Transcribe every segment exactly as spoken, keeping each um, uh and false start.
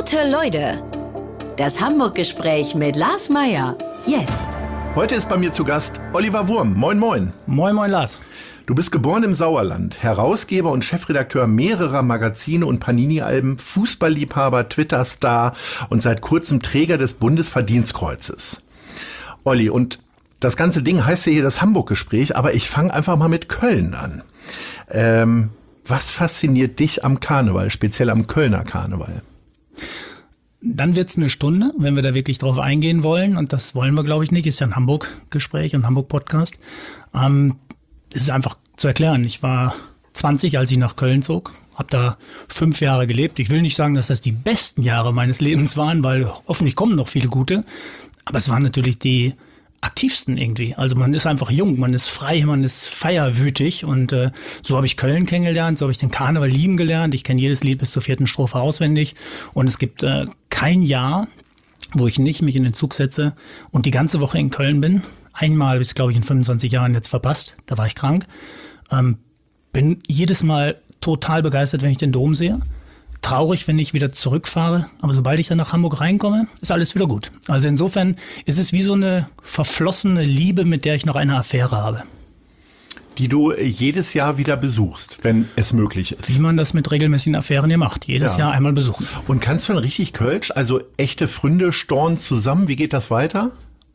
Gute Leute, das Hamburg-Gespräch mit Lars Meier. Jetzt. Heute ist bei mir zu Gast Oliver Wurm. Moin, moin. Moin, moin, Lars. Du bist geboren im Sauerland, Herausgeber und Chefredakteur mehrerer Magazine und Panini-Alben, Fußballliebhaber, Twitter-Star und seit kurzem Träger des Bundesverdienstkreuzes. Olli, und das ganze Ding heißt ja hier das Hamburg-Gespräch, aber ich fange einfach mal mit Köln an. Ähm, was fasziniert dich am Karneval, speziell am Kölner Karneval? Dann wird's eine Stunde, wenn wir da wirklich drauf eingehen wollen. Und das wollen wir, glaube ich, nicht. Ist ja ein Hamburg-Gespräch, ein Hamburg-Podcast. Ähm, es ist einfach zu erklären. Ich war zwanzig, als ich nach Köln zog. Habe da fünf Jahre gelebt. Ich will nicht sagen, dass das die besten Jahre meines Lebens waren, weil hoffentlich kommen noch viele gute. Aber es waren natürlich die aktivsten irgendwie. Also man ist einfach jung, man ist frei, man ist feierwütig. Und äh, so habe ich Köln kennengelernt, so habe ich den Karneval lieben gelernt. Ich kenne jedes Lied bis zur vierten Strophe auswendig. Und es gibt äh, kein Jahr, wo ich nicht mich in den Zug setze und die ganze Woche in Köln bin. Einmal habe ich es, glaube ich, in fünfundzwanzig Jahren jetzt verpasst. Da war ich krank. Ähm, bin jedes Mal total begeistert, wenn ich den Dom sehe. Traurig, wenn ich wieder zurückfahre. Aber sobald ich dann nach Hamburg reinkomme, ist alles wieder gut. Also insofern ist es wie so eine verflossene Liebe, mit der ich noch eine Affäre habe. Die du jedes Jahr wieder besuchst, wenn es möglich ist. Wie man das mit regelmäßigen Affären ja macht. Jedes ja. Jahr einmal besuchen. Und kannst du dann richtig Kölsch, also echte Fründe storn zusammen? Wie geht das weiter?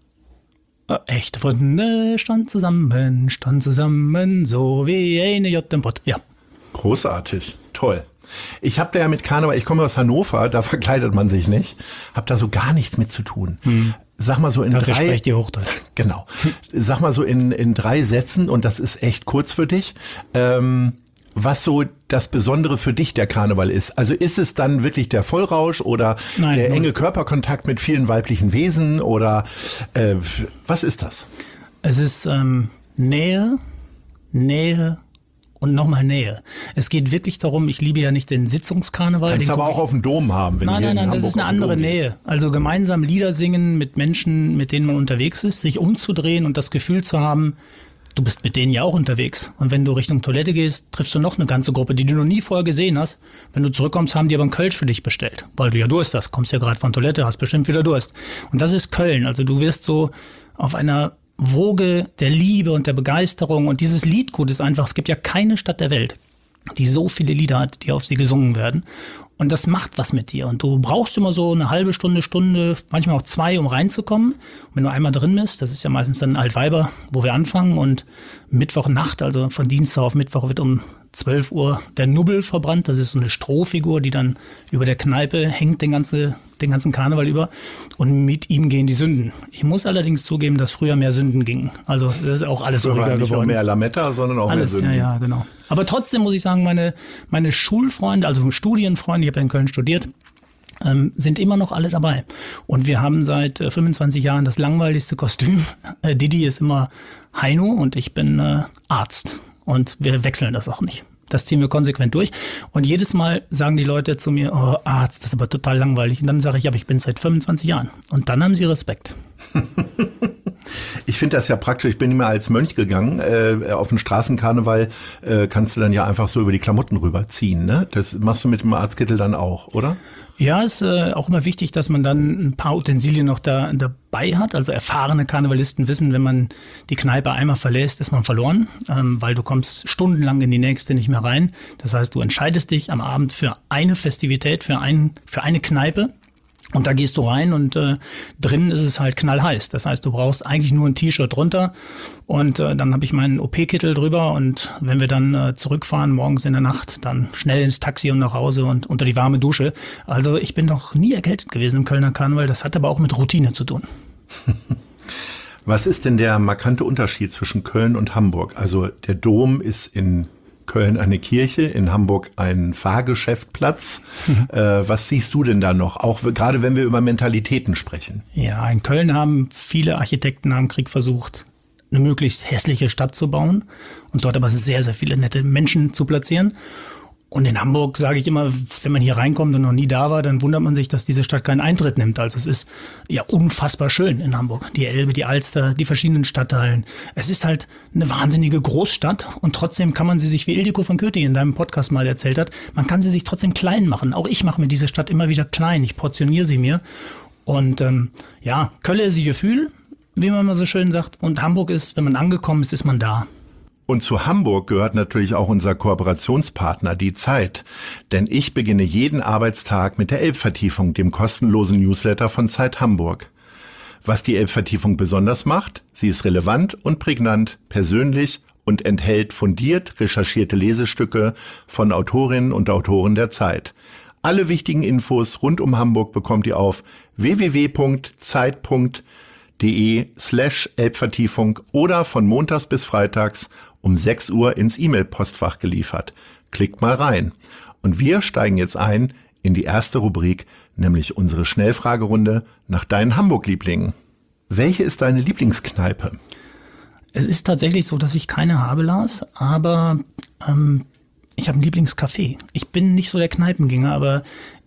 Äh, echte Fründe stand zusammen, stand zusammen, so wie eine J im Pott. Ja. Großartig, toll. Ich habe da ja mit Karneval, ich komme aus Hannover, da verkleidet man sich nicht, habe da so gar nichts mit zu tun. Hm. Sag mal so in Dafür drei, sprecht ihr Hochdeutsch. Genau. Sag mal so in in drei Sätzen, und das ist echt kurz für dich, ähm, was so das Besondere für dich der Karneval ist. Also ist es dann wirklich der Vollrausch oder Nein, der null. enge Körperkontakt mit vielen weiblichen Wesen oder äh, was ist das? Es ist ähm, Nähe, Nähe und nochmal Nähe. Es geht wirklich darum, ich liebe ja nicht den Sitzungskarneval. Kannst den aber auch auf dem Dom haben. Wenn Nein, du hier nein, nein, in das Hamburg ist eine auf dem andere Dom Nähe. gehst. Also gemeinsam Lieder singen mit Menschen, mit denen man unterwegs ist, sich umzudrehen und das Gefühl zu haben, du bist mit denen ja auch unterwegs. Und wenn du Richtung Toilette gehst, triffst du noch eine ganze Gruppe, die du noch nie vorher gesehen hast. Wenn du zurückkommst, haben die aber einen Kölsch für dich bestellt, weil du ja Durst hast. Kommst ja gerade von Toilette, hast bestimmt wieder Durst. Und das ist Köln. Also du wirst so auf einer Woge der Liebe und der Begeisterung. Und dieses Liedgut ist einfach, es gibt ja keine Stadt der Welt, die so viele Lieder hat, die auf sie gesungen werden. Und das macht was mit dir. Und du brauchst immer so eine halbe Stunde, Stunde, manchmal auch zwei, um reinzukommen. Und wenn du einmal drin bist, das ist ja meistens dann Altweiber, wo wir anfangen. Und Mittwochnacht, also von Dienstag auf Mittwoch, wird um zwölf Uhr der Nubbel verbrannt. Das ist so eine Strohfigur, die dann über der Kneipe hängt den, ganze, den ganzen Karneval über. Und mit ihm gehen die Sünden. Ich muss allerdings zugeben, dass früher mehr Sünden gingen. Also das ist auch alles Früher ruhiger war nicht geworden. nur mehr Lametta, sondern auch Alles, mehr Sünden. ja, ja, genau. Aber trotzdem muss ich sagen, meine, meine Schulfreunde, also Studienfreunde, ich habe ja in Köln studiert, ähm, sind immer noch alle dabei. Und wir haben seit äh, fünfundzwanzig Jahren das langweiligste Kostüm. Äh, Didi ist immer Heino und ich bin äh, Arzt. Und wir wechseln das auch nicht. Das ziehen wir konsequent durch. Und jedes Mal sagen die Leute zu mir, oh, Arzt, das ist aber total langweilig. Und dann sage ich, aber ich bin seit fünfundzwanzig Jahren. Und dann haben sie Respekt. Ich finde das ja praktisch. Ich bin immer als Mönch gegangen. Äh, auf den Straßenkarneval äh, kannst du dann ja einfach so über die Klamotten rüberziehen. Ne? Das machst du mit dem Arztkittel dann auch, oder? Ja, ist äh, auch immer wichtig, dass man dann ein paar Utensilien noch da dabei hat. Also erfahrene Karnevalisten wissen, wenn man die Kneipe einmal verlässt, ist man verloren, ähm, weil du kommst stundenlang in die nächste nicht mehr rein. Das heißt, du entscheidest dich am Abend für eine Festivität, für, ein, für eine Kneipe. Und da gehst du rein und äh, drinnen ist es halt knallheiß. Das heißt, du brauchst eigentlich nur ein T-Shirt drunter und äh, dann habe ich meinen O P-Kittel drüber und wenn wir dann äh, zurückfahren morgens in der Nacht, dann schnell ins Taxi und nach Hause und unter die warme Dusche. Also ich bin noch nie erkältet gewesen im Kölner Karneval. Das hat aber auch mit Routine zu tun. Was ist denn der markante Unterschied zwischen Köln und Hamburg? Also der Dom ist in Köln eine Kirche, in Hamburg ein Fahrgeschäftplatz. Mhm. Äh, was siehst du denn da noch? Auch gerade wenn wir über Mentalitäten sprechen. Ja, in Köln haben viele Architekten nach dem Krieg versucht, eine möglichst hässliche Stadt zu bauen und dort aber sehr, sehr viele nette Menschen zu platzieren. Und in Hamburg sage ich immer, wenn man hier reinkommt und noch nie da war, dann wundert man sich, dass diese Stadt keinen Eintritt nimmt. Also es ist ja unfassbar schön in Hamburg. Die Elbe, die Alster, die verschiedenen Stadtteilen. Es ist halt eine wahnsinnige Großstadt und trotzdem kann man sie sich, wie Ildiko von Kötting in deinem Podcast mal erzählt hat, man kann sie sich trotzdem klein machen. Auch ich mache mir diese Stadt immer wieder klein. Ich portioniere sie mir. Und ähm, ja, Kölle ist ihr Gefühl, wie man mal so schön sagt. Und Hamburg ist, wenn man angekommen ist, ist man da. Und zu Hamburg gehört natürlich auch unser Kooperationspartner, die Zeit. Denn ich beginne jeden Arbeitstag mit der Elbvertiefung, dem kostenlosen Newsletter von Zeit Hamburg. Was die Elbvertiefung besonders macht, sie ist relevant und prägnant, persönlich und enthält fundiert recherchierte Lesestücke von Autorinnen und Autoren der Zeit. Alle wichtigen Infos rund um Hamburg bekommt ihr auf w w w punkt zeit punkt de slash Elbvertiefung oder von montags bis freitags um sechs Uhr ins E-Mail-Postfach geliefert. Klickt mal rein. Und wir steigen jetzt ein in die erste Rubrik, nämlich unsere Schnellfragerunde nach deinen Hamburg-Lieblingen. Welche ist deine Lieblingskneipe? Es ist tatsächlich so, dass ich keine habe, Lars, aber ähm, ich habe ein Lieblingscafé. Ich bin nicht so der Kneipengänger, aber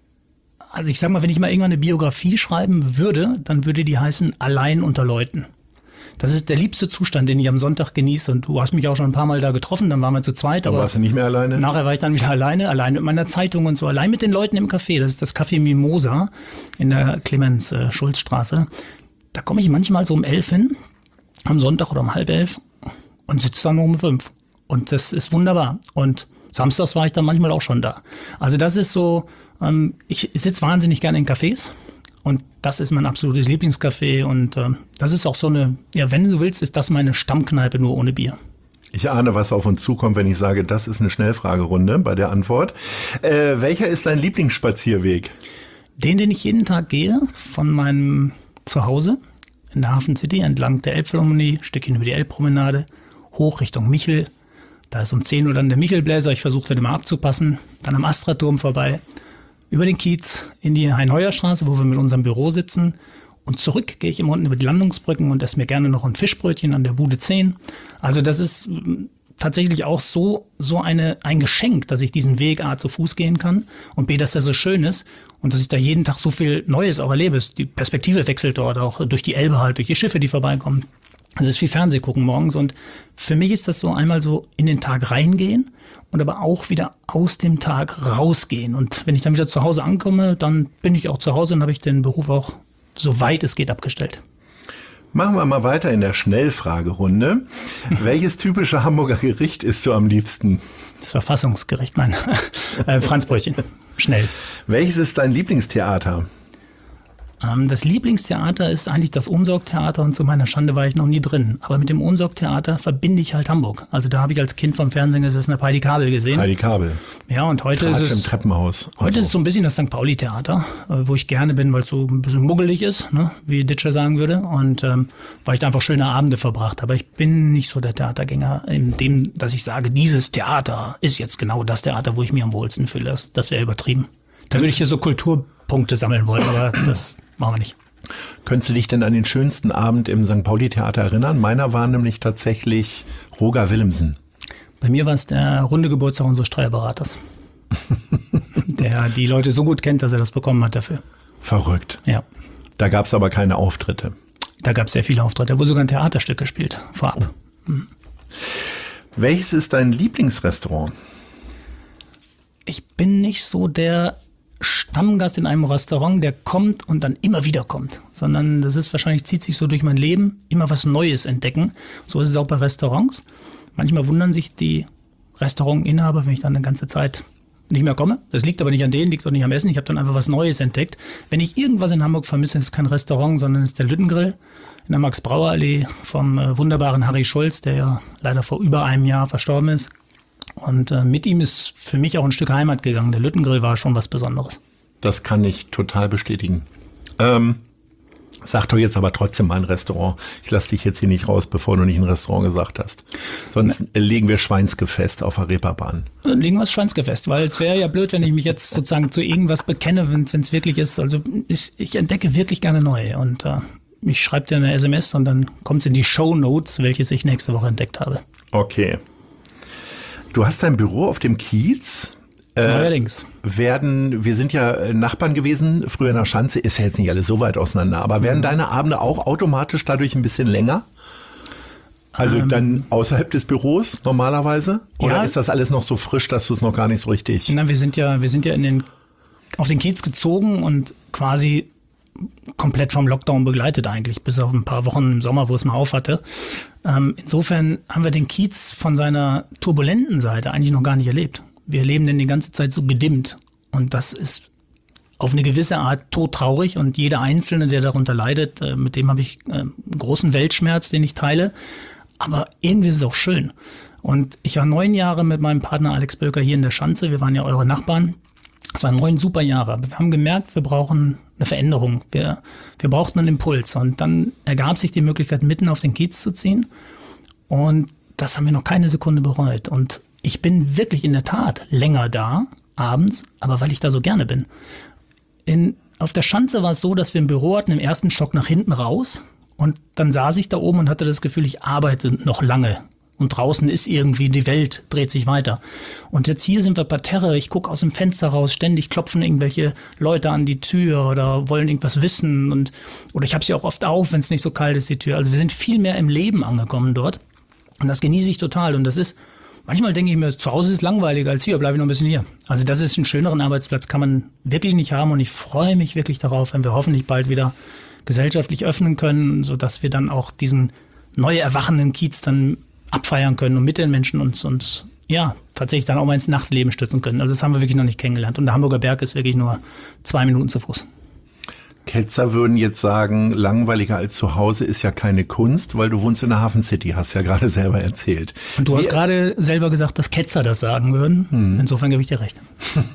also ich sag mal, wenn ich mal irgendwann eine Biografie schreiben würde, dann würde die heißen Allein unter Leuten. Das ist der liebste Zustand, den ich am Sonntag genieße. Und du hast mich auch schon ein paar Mal da getroffen, dann waren wir zu zweit. Dann aber warst du nicht mehr alleine? Nachher war ich dann wieder alleine, allein mit meiner Zeitung und so, allein mit den Leuten im Café. Das ist das Café Mimosa in der Clemens-Schulz-Straße. Da komme ich manchmal so um elf hin, am Sonntag oder um halb elf und sitze dann um fünf. Und das ist wunderbar. Und samstags war ich dann manchmal auch schon da. Also das ist so, ähm, ich sitze wahnsinnig gerne in Cafés. Und das ist mein absolutes Lieblingscafé und äh, das ist auch so eine, ja, wenn du willst, ist das meine Stammkneipe nur ohne Bier. Ich ahne, was auf uns zukommt, wenn ich sage, das ist eine Schnellfragerunde bei der Antwort. Äh, welcher ist dein Lieblingsspazierweg? Den, den ich jeden Tag gehe, von meinem Zuhause in der Hafen City entlang der Elbphilharmonie, Stückchen über die Elbpromenade, hoch Richtung Michel. Da ist um zehn Uhr dann der Michelbläser, ich versuche den immer abzupassen. Dann am Astra-Turm vorbei. Über den Kiez in die Hein-Heuer-Straße, wo wir mit unserem Büro sitzen. Und zurück gehe ich immer unten über die Landungsbrücken und esse mir gerne noch ein Fischbrötchen an der Bude zehn. Also das ist tatsächlich auch so, so eine, ein Geschenk, dass ich diesen Weg A zu Fuß gehen kann und B, dass er so schön ist und dass ich da jeden Tag so viel Neues auch erlebe. Die Perspektive wechselt dort auch durch die Elbe halt, durch die Schiffe, die vorbeikommen. Es ist viel Fernsehgucken morgens und für mich ist das so einmal so in den Tag reingehen und aber auch wieder aus dem Tag rausgehen. Und wenn ich dann wieder zu Hause ankomme, dann bin ich auch zu Hause und habe ich den Beruf auch, soweit es geht, abgestellt. Machen wir mal weiter in der Schnellfragerunde. Welches typische Hamburger Gericht isst du am liebsten? Das Verfassungsgericht, nein, äh, Franzbrötchen, schnell. Welches ist dein Lieblingstheater? Das Lieblingstheater ist eigentlich das Unsorg-Theater und zu meiner Schande war ich noch nie drin. Aber mit dem Unsorg-Theater verbinde ich halt Hamburg. Also da habe ich als Kind vom Fernsehen gesessen, habe Heidi Kabel gesehen. Heidi Kabel. Ja, und heute Tratsch ist es im Treppenhaus. Heute also. ist es so ein bisschen das Sankt Pauli-Theater, wo ich gerne bin, weil es so ein bisschen muggelig ist, ne, wie Ditscher sagen würde. Und ähm, weil ich da einfach schöne Abende verbracht habe. Aber ich bin nicht so der Theatergänger, in dem, dass ich sage, dieses Theater ist jetzt genau das Theater, wo ich mich am wohlsten fühle. Das, das wäre übertrieben. Da würde ich hier so Kulturpunkte sammeln wollen, aber das machen wir nicht. Könntest du dich denn an den schönsten Abend im Sankt Pauli-Theater erinnern? Meiner war nämlich tatsächlich Roger Willemsen. Bei mir war es der runde Geburtstag unseres Steuerberaters, der die Leute so gut kennt, dass er das bekommen hat dafür. Verrückt. Ja. Da gab es aber keine Auftritte. Da gab es sehr viele Auftritte. Da wurde sogar ein Theaterstück gespielt, vorab. Hm. Welches ist dein Lieblingsrestaurant? Ich bin nicht so der Stammgast in einem Restaurant, der kommt und dann immer wieder kommt, sondern das ist wahrscheinlich, zieht sich so durch mein Leben, immer was Neues entdecken. So ist es auch bei Restaurants. Manchmal wundern sich die Restaurantinhaber, wenn ich dann eine ganze Zeit nicht mehr komme. Das liegt aber nicht an denen, liegt auch nicht am Essen. Ich habe dann einfach was Neues entdeckt. Wenn ich irgendwas in Hamburg vermisse, ist es kein Restaurant, sondern es ist der Lüttengrill in der Max-Brauer-Allee vom äh, wunderbaren Harry Schulz, der ja leider vor über einem Jahr verstorben ist. Und äh, mit ihm ist für mich auch ein Stück Heimat gegangen. Der Lüttengrill war schon was Besonderes. Das kann ich total bestätigen. Ähm, sag doch jetzt aber trotzdem mal ein Restaurant. Ich lasse dich jetzt hier nicht raus, bevor du nicht ein Restaurant gesagt hast. Sonst ne. legen wir Schweinsgefest auf der Reeperbahn. Dann legen wir das Schweinsgefest, weil es wäre ja blöd, wenn ich mich jetzt sozusagen zu irgendwas bekenne, wenn es wirklich ist. Also ich, ich entdecke wirklich gerne neu. Und äh, ich schreibe dir eine S M S und dann kommt es in die Shownotes, welches ich nächste Woche entdeckt habe. Okay. Du hast dein Büro auf dem Kiez. Allerdings. Werden, wir sind ja Nachbarn gewesen, früher in der Schanze, ist ja jetzt nicht alles so weit auseinander, aber werden deine Abende auch automatisch dadurch ein bisschen länger? Also ähm, dann außerhalb des Büros normalerweise? Oder ja, ist das alles noch so frisch, dass du es noch gar nicht so richtig... Na, wir sind ja, wir sind ja in den, auf den Kiez gezogen und quasi komplett vom Lockdown begleitet eigentlich, bis auf ein paar Wochen im Sommer, wo es mal auf hatte. Ähm, insofern haben wir den Kiez von seiner turbulenten Seite eigentlich noch gar nicht erlebt. Wir erleben den die ganze Zeit so gedimmt. Und das ist auf eine gewisse Art todtraurig. Und jeder Einzelne, der darunter leidet, äh, mit dem habe ich äh, einen großen Weltschmerz, den ich teile. Aber irgendwie ist es auch schön. Und ich war neun Jahre mit meinem Partner Alex Bölker hier in der Schanze. Wir waren ja eure Nachbarn. Es waren neun super Jahre. Aber wir haben gemerkt, wir brauchen eine Veränderung. Wir, wir brauchten einen Impuls. Und dann ergab sich die Möglichkeit, mitten auf den Kiez zu ziehen. Und das haben wir noch keine Sekunde bereut. Und ich bin wirklich in der Tat länger da, abends, aber weil ich da so gerne bin. In, auf der Schanze war es so, dass wir ein Büro hatten, im ersten Stock nach hinten raus. Und dann saß ich da oben und hatte das Gefühl, ich arbeite noch lange. Und draußen ist irgendwie, die Welt dreht sich weiter. Und jetzt hier sind wir parterre, ich gucke aus dem Fenster raus, ständig klopfen irgendwelche Leute an die Tür oder wollen irgendwas wissen. Und, oder ich habe sie auch oft auf, wenn es nicht so kalt ist, die Tür. Also wir sind viel mehr im Leben angekommen dort. Und das genieße ich total. Und das ist... Manchmal denke ich mir, zu Hause ist langweiliger als hier, bleibe ich noch ein bisschen hier. Also das ist einen schöneren Arbeitsplatz, kann man wirklich nicht haben. Und ich freue mich wirklich darauf, wenn wir hoffentlich bald wieder gesellschaftlich öffnen können, sodass wir dann auch diesen neu erwachenden Kiez dann abfeiern können und mit den Menschen uns, uns ja, tatsächlich dann auch mal ins Nachtleben stützen können. Also das haben wir wirklich noch nicht kennengelernt. Und der Hamburger Berg ist wirklich nur zwei Minuten zu Fuß. Ketzer würden jetzt sagen, langweiliger als zu Hause ist ja keine Kunst, weil du wohnst in der Hafen City, hast ja gerade selber erzählt. Und du hast gerade selber gesagt, dass Ketzer das sagen würden. Hm. Insofern gebe ich dir recht.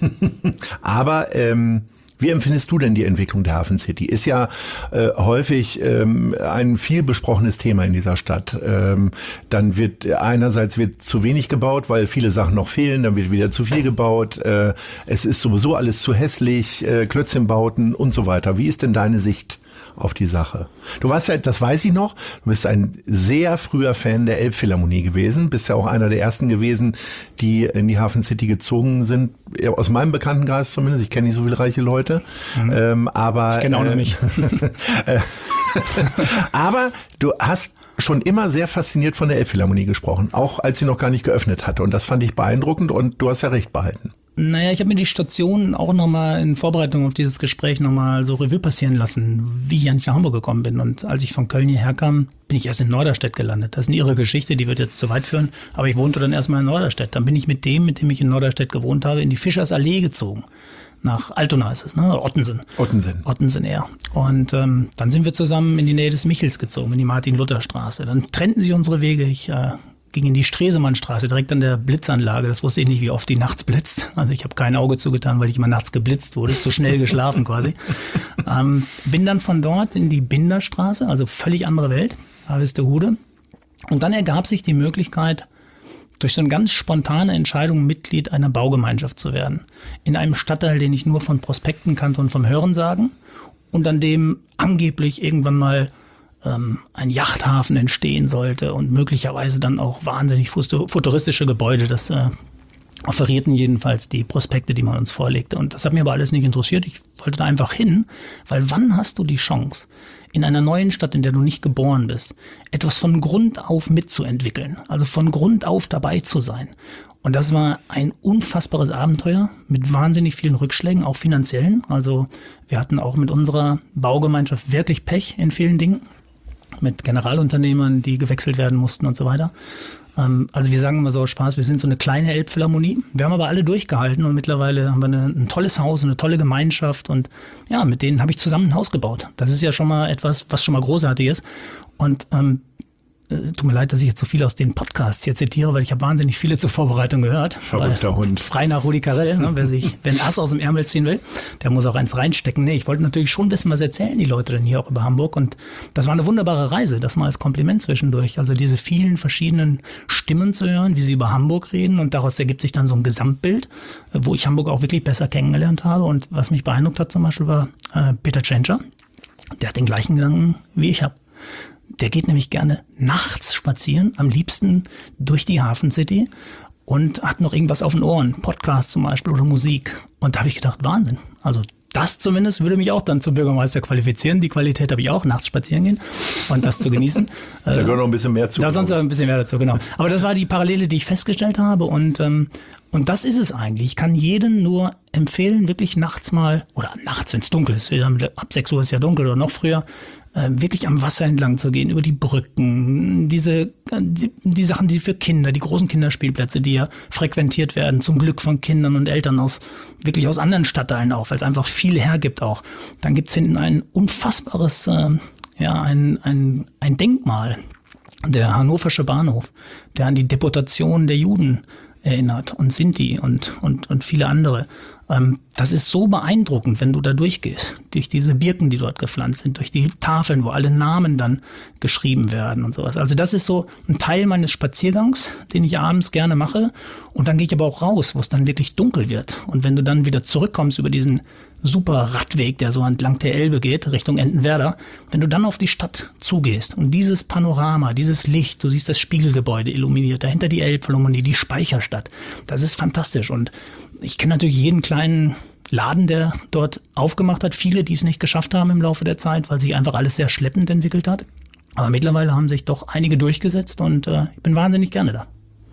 Aber ähm, wie empfindest du denn die Entwicklung der Hafen City? Ist ja äh, häufig ähm, ein viel besprochenes Thema in dieser Stadt. Ähm, dann wird einerseits wird zu wenig gebaut, weil viele Sachen noch fehlen, dann wird wieder zu viel gebaut. Äh, es ist sowieso alles zu hässlich, äh, Klötzchenbauten und so weiter. Wie ist denn deine Sicht auf die Sache? Du warst ja, das weiß ich noch, du bist ein sehr früher Fan der Elbphilharmonie gewesen, bist ja auch einer der ersten gewesen, die in die Hafen City gezogen sind, aus meinem Bekanntenkreis zumindest, ich kenne nicht so viele reiche Leute, mhm. ähm, aber... Ich kenne auch äh, noch nicht. Aber du hast schon immer sehr fasziniert von der Elbphilharmonie gesprochen, auch als sie noch gar nicht geöffnet hatte, und das fand ich beeindruckend und du hast ja recht behalten. Naja, ich habe mir die Station auch nochmal in Vorbereitung auf dieses Gespräch nochmal so Revue passieren lassen, wie ich eigentlich nach Hamburg gekommen bin. Und als ich von Köln hierher kam, bin ich erst in Norderstedt gelandet. Das ist eine irre Geschichte, die wird jetzt zu weit führen. Aber ich wohnte dann erstmal in Norderstedt. Dann bin ich mit dem, mit dem ich in Norderstedt gewohnt habe, in die Fischersallee gezogen. Nach Altona ist es, ne? Ottensen. Ottensen. Ottensen eher. Und ähm, dann sind wir zusammen in die Nähe des Michels gezogen, in die Martin-Luther-Straße. Dann trennten sich unsere Wege. Ich äh, ging in die Stresemannstraße, direkt an der Blitzanlage. Das wusste ich nicht, wie oft die nachts blitzt. Also ich habe kein Auge zugetan, weil ich immer nachts geblitzt wurde, zu schnell geschlafen quasi. ähm, bin dann von dort in die Binderstraße, also völlig andere Welt, Harvestehude. Und dann ergab sich die Möglichkeit, durch so eine ganz spontane Entscheidung Mitglied einer Baugemeinschaft zu werden. In einem Stadtteil, den ich nur von Prospekten kannte und vom Hörensagen. Und an dem angeblich irgendwann mal ähm, ein Yachthafen entstehen sollte und möglicherweise dann auch wahnsinnig futuristische Gebäude. Das äh, offerierten jedenfalls die Prospekte, die man uns vorlegte. Und das hat mir aber alles nicht interessiert. Ich wollte da einfach hin, weil wann hast du die Chance, in einer neuen Stadt, in der du nicht geboren bist, etwas von Grund auf mitzuentwickeln, also von Grund auf dabei zu sein. Und das war ein unfassbares Abenteuer mit wahnsinnig vielen Rückschlägen, auch finanziellen. Also wir hatten auch mit unserer Baugemeinschaft wirklich Pech in vielen Dingen, mit Generalunternehmern, die gewechselt werden mussten und so weiter. Also wir sagen immer so aus Spaß, wir sind so eine kleine Elbphilharmonie. Wir haben aber alle durchgehalten und mittlerweile haben wir eine, ein tolles Haus, eine tolle Gemeinschaft und ja, mit denen habe ich zusammen ein Haus gebaut. Das ist ja schon mal etwas, was schon mal großartig ist. Und ähm, tut mir leid, dass ich jetzt so viel aus den Podcasts hier zitiere, weil ich habe wahnsinnig viele zur Vorbereitung gehört. Verrückter Hund. Frei nach Rudi Carrell, ne, wer sich, wer ein Ass aus dem Ärmel ziehen will, der muss auch eins reinstecken. Nee, ich wollte natürlich schon wissen, was erzählen die Leute denn hier auch über Hamburg. Und das war eine wunderbare Reise, das mal als Kompliment zwischendurch. Also diese vielen verschiedenen Stimmen zu hören, wie sie über Hamburg reden. Und daraus ergibt sich dann so ein Gesamtbild, wo ich Hamburg auch wirklich besser kennengelernt habe. Und was mich beeindruckt hat zum Beispiel war äh, Peter Tschentscher. Der hat den gleichen Gedanken, wie ich habe. Der geht nämlich gerne nachts spazieren, am liebsten durch die Hafen City und hat noch irgendwas auf den Ohren, Podcast zum Beispiel oder Musik. Und da habe ich gedacht, Wahnsinn. Also das zumindest würde mich auch dann zum Bürgermeister qualifizieren. Die Qualität habe ich auch, nachts spazieren gehen und das zu genießen. Da gehört noch ein bisschen mehr zu. Da sonst ein bisschen mehr dazu, genau. Aber das war die Parallele, die ich festgestellt habe. Und, ähm, und das ist es eigentlich. Ich kann jedem nur empfehlen, wirklich nachts mal, oder nachts, wenn es dunkel ist, ab sechs Uhr ist ja dunkel oder noch früher, äh, wirklich am Wasser entlang zu gehen, über die Brücken, diese die, die Sachen, die für Kinder, die großen Kinderspielplätze, die ja frequentiert werden, zum Glück von Kindern und Eltern aus, wirklich aus anderen Stadtteilen auch, weil es einfach viel hergibt auch. Dann gibt's hinten ein unfassbares, äh, ja, ein, ein, ein Denkmal, der Hannoversche Bahnhof, der an die Deportation der Juden erinnert und Sinti und, und, und viele andere. Ähm, das ist so beeindruckend, wenn du da durchgehst, durch diese Birken, die dort gepflanzt sind, durch die Tafeln, wo alle Namen dann geschrieben werden und sowas. Also das ist so ein Teil meines Spaziergangs, den ich abends gerne mache. Und dann gehe ich aber auch raus, wo es dann wirklich dunkel wird. Und wenn du dann wieder zurückkommst über diesen super Radweg, der so entlang der Elbe geht, Richtung Entenwerder, wenn du dann auf die Stadt zugehst und dieses Panorama, dieses Licht, du siehst das Spiegelgebäude illuminiert, dahinter die Elbphilharmonie, die Speicherstadt, das ist fantastisch. Und ich kenne natürlich jeden kleinen Laden, der dort aufgemacht hat, viele, die es nicht geschafft haben im Laufe der Zeit, weil sich einfach alles sehr schleppend entwickelt hat. Aber mittlerweile haben sich doch einige durchgesetzt und äh, ich bin wahnsinnig gerne da.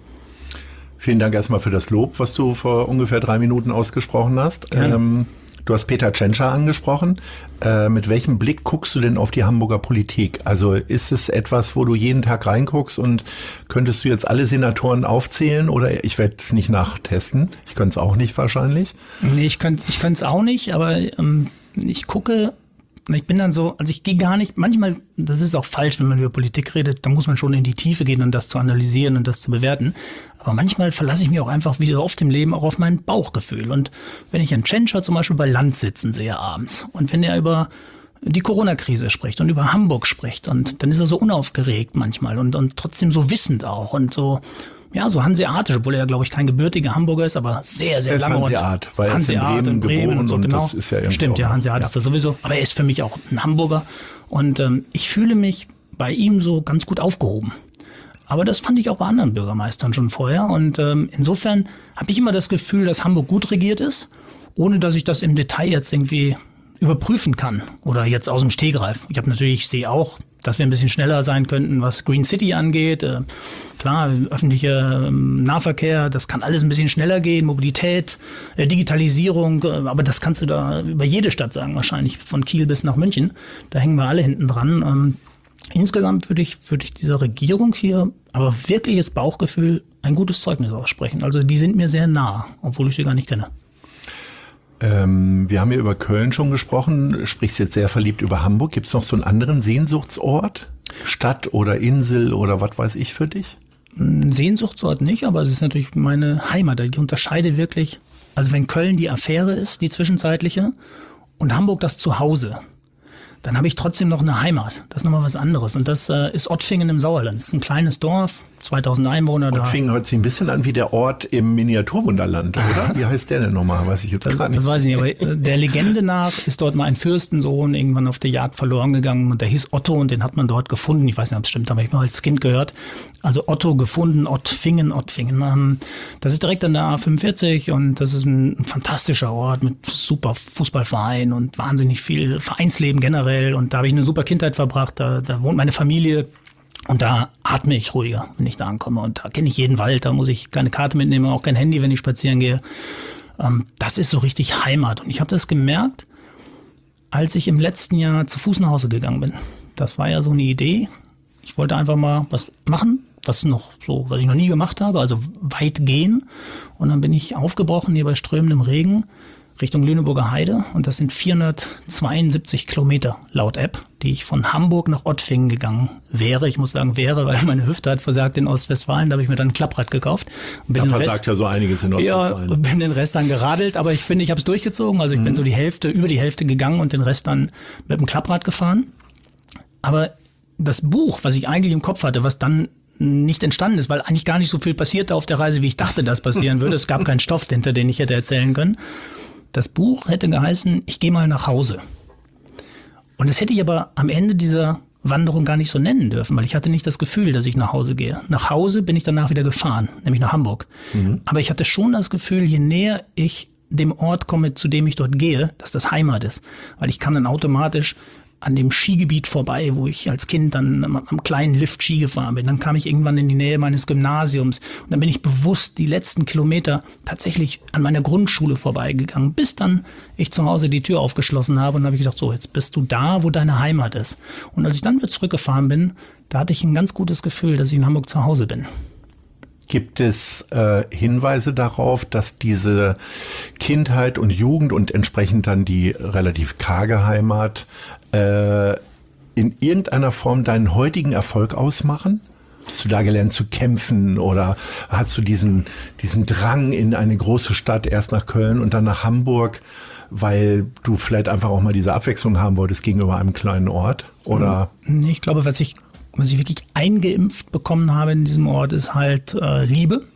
Vielen Dank erstmal für das Lob, was du vor ungefähr drei Minuten ausgesprochen hast. Ähm, du hast Peter Tschentscher angesprochen. Äh, mit welchem Blick guckst du denn auf die Hamburger Politik? Also ist es etwas, wo du jeden Tag reinguckst und könntest du jetzt alle Senatoren aufzählen? Oder ich werde es nicht nachtesten. Ich könnte es auch nicht wahrscheinlich. Nee, ich könnte ich könnte es auch nicht, aber ähm, ich gucke... Ich bin dann so, also ich gehe gar nicht, manchmal, das ist auch falsch, wenn man über Politik redet, da muss man schon in die Tiefe gehen und das zu analysieren und das zu bewerten. Aber manchmal verlasse ich mich auch einfach, wie so oft im Leben, auch auf mein Bauchgefühl. Und wenn ich einen Tschentscher zum Beispiel bei Land sitzen sehe abends und wenn er über die Corona-Krise spricht und über Hamburg spricht und dann ist er so unaufgeregt manchmal und, und trotzdem so wissend auch und so, ja, so hanseatisch, obwohl er ja, glaube ich, kein gebürtiger Hamburger ist, aber sehr, sehr er ist lange. Hanseat, weil er ist in Hanseat Bremen, in Bremen geboren und so, und genau. das ist ja irgendwie Stimmt, ja, auch- Hanseat ja. ist das sowieso. Aber er ist für mich auch ein Hamburger und ähm, ich fühle mich bei ihm so ganz gut aufgehoben. Aber das fand ich auch bei anderen Bürgermeistern schon vorher und ähm, insofern habe ich immer das Gefühl, dass Hamburg gut regiert ist, ohne dass ich das im Detail jetzt irgendwie überprüfen kann oder jetzt aus dem Stegreif. Ich habe natürlich, ich sehe auch, dass wir ein bisschen schneller sein könnten, was Green City angeht. Äh, klar, öffentlicher ähm, Nahverkehr, das kann alles ein bisschen schneller gehen, Mobilität, äh, Digitalisierung, äh, aber das kannst du da über jede Stadt sagen, wahrscheinlich von Kiel bis nach München. Da hängen wir alle hinten dran. Ähm, insgesamt würde ich, würde ich dieser Regierung hier aber wirkliches Bauchgefühl ein gutes Zeugnis aussprechen. Also die sind mir sehr nah, obwohl ich sie gar nicht kenne. Ähm, wir haben ja über Köln schon gesprochen, sprichst jetzt sehr verliebt über Hamburg. Gibt es noch so einen anderen Sehnsuchtsort? Stadt oder Insel oder was weiß ich für dich? Ein Sehnsuchtsort nicht, aber es ist natürlich meine Heimat. Ich unterscheide wirklich, also wenn Köln die Affäre ist, die zwischenzeitliche, und Hamburg das Zuhause, dann habe ich trotzdem noch eine Heimat. Das ist nochmal was anderes. Und das äh, ist Ottfingen im Sauerland. Das ist ein kleines Dorf, zweitausend Einwohner. Und da. Fingen hört sich ein bisschen an wie der Ort im Miniaturwunderland, oder? Wie heißt der denn nochmal? Weiß ich jetzt Das, gar nicht. das weiß ich nicht, aber äh, der Legende nach ist dort mal ein Fürstensohn irgendwann auf der Jagd verloren gegangen und der hieß Otto und den hat man dort gefunden. Ich weiß nicht, ob es stimmt, aber ich habe mal als Kind gehört. Also Otto gefunden, Ottfingen, Ottfingen. Ähm, das ist direkt an der A fünfundvierzig und das ist ein, ein fantastischer Ort mit super Fußballverein und wahnsinnig viel Vereinsleben generell und da habe ich eine super Kindheit verbracht. Da, da wohnt meine Familie. Und da atme ich ruhiger, wenn ich da ankomme. Und da kenne ich jeden Wald, da muss ich keine Karte mitnehmen, auch kein Handy, wenn ich spazieren gehe. Ähm, das ist so richtig Heimat. Und ich habe das gemerkt, als ich im letzten Jahr zu Fuß nach Hause gegangen bin. Das war ja so eine Idee. Ich wollte einfach mal was machen, was noch so, was ich noch nie gemacht habe, also weit gehen. Und dann bin ich aufgebrochen hier bei strömendem Regen Richtung Lüneburger Heide und das sind vierhundertzweiundsiebzig Kilometer laut App, die ich von Hamburg nach Ottfingen gegangen wäre. Ich muss sagen wäre, weil meine Hüfte hat versagt in Ostwestfalen, da habe ich mir dann ein Klapprad gekauft. Und bin Da den versagt Rest, ja so einiges in Ostwestfalen. ja, und bin den Rest dann geradelt, aber ich finde, ich habe es durchgezogen. Also ich mhm. bin so die Hälfte, über die Hälfte gegangen und den Rest dann mit dem Klapprad gefahren. Aber das Buch, was ich eigentlich im Kopf hatte, was dann nicht entstanden ist, weil eigentlich gar nicht so viel passierte auf der Reise, wie ich dachte, dass passieren würde. Es gab keinen Stoff hinter, den ich hätte erzählen können. Das Buch hätte geheißen, ich gehe mal nach Hause. Und das hätte ich aber am Ende dieser Wanderung gar nicht so nennen dürfen, weil ich hatte nicht das Gefühl, dass ich nach Hause gehe. Nach Hause bin ich danach wieder gefahren, nämlich nach Hamburg. Mhm. Aber ich hatte schon das Gefühl, je näher ich dem Ort komme, zu dem ich dort gehe, dass das Heimat ist. Weil ich kam dann automatisch an dem Skigebiet vorbei, wo ich als Kind dann am, am kleinen Lift Ski gefahren bin. Dann kam ich irgendwann in die Nähe meines Gymnasiums und dann bin ich bewusst die letzten Kilometer tatsächlich an meiner Grundschule vorbeigegangen, bis dann ich zu Hause die Tür aufgeschlossen habe und dann habe ich gedacht, so, jetzt bist du da, wo deine Heimat ist. Und als ich dann wieder zurückgefahren bin, da hatte ich ein ganz gutes Gefühl, dass ich in Hamburg zu Hause bin. Gibt es äh, Hinweise darauf, dass diese Kindheit und Jugend und entsprechend dann die relativ karge Heimat äh, in irgendeiner Form deinen heutigen Erfolg ausmachen? Hast du da gelernt zu kämpfen oder hast du diesen, diesen Drang in eine große Stadt, erst nach Köln und dann nach Hamburg, weil du vielleicht einfach auch mal diese Abwechslung haben wolltest gegenüber einem kleinen Ort? Oder? Ich glaube, was ich Was ich wirklich eingeimpft bekommen habe in diesem Ort, ist halt äh, Liebe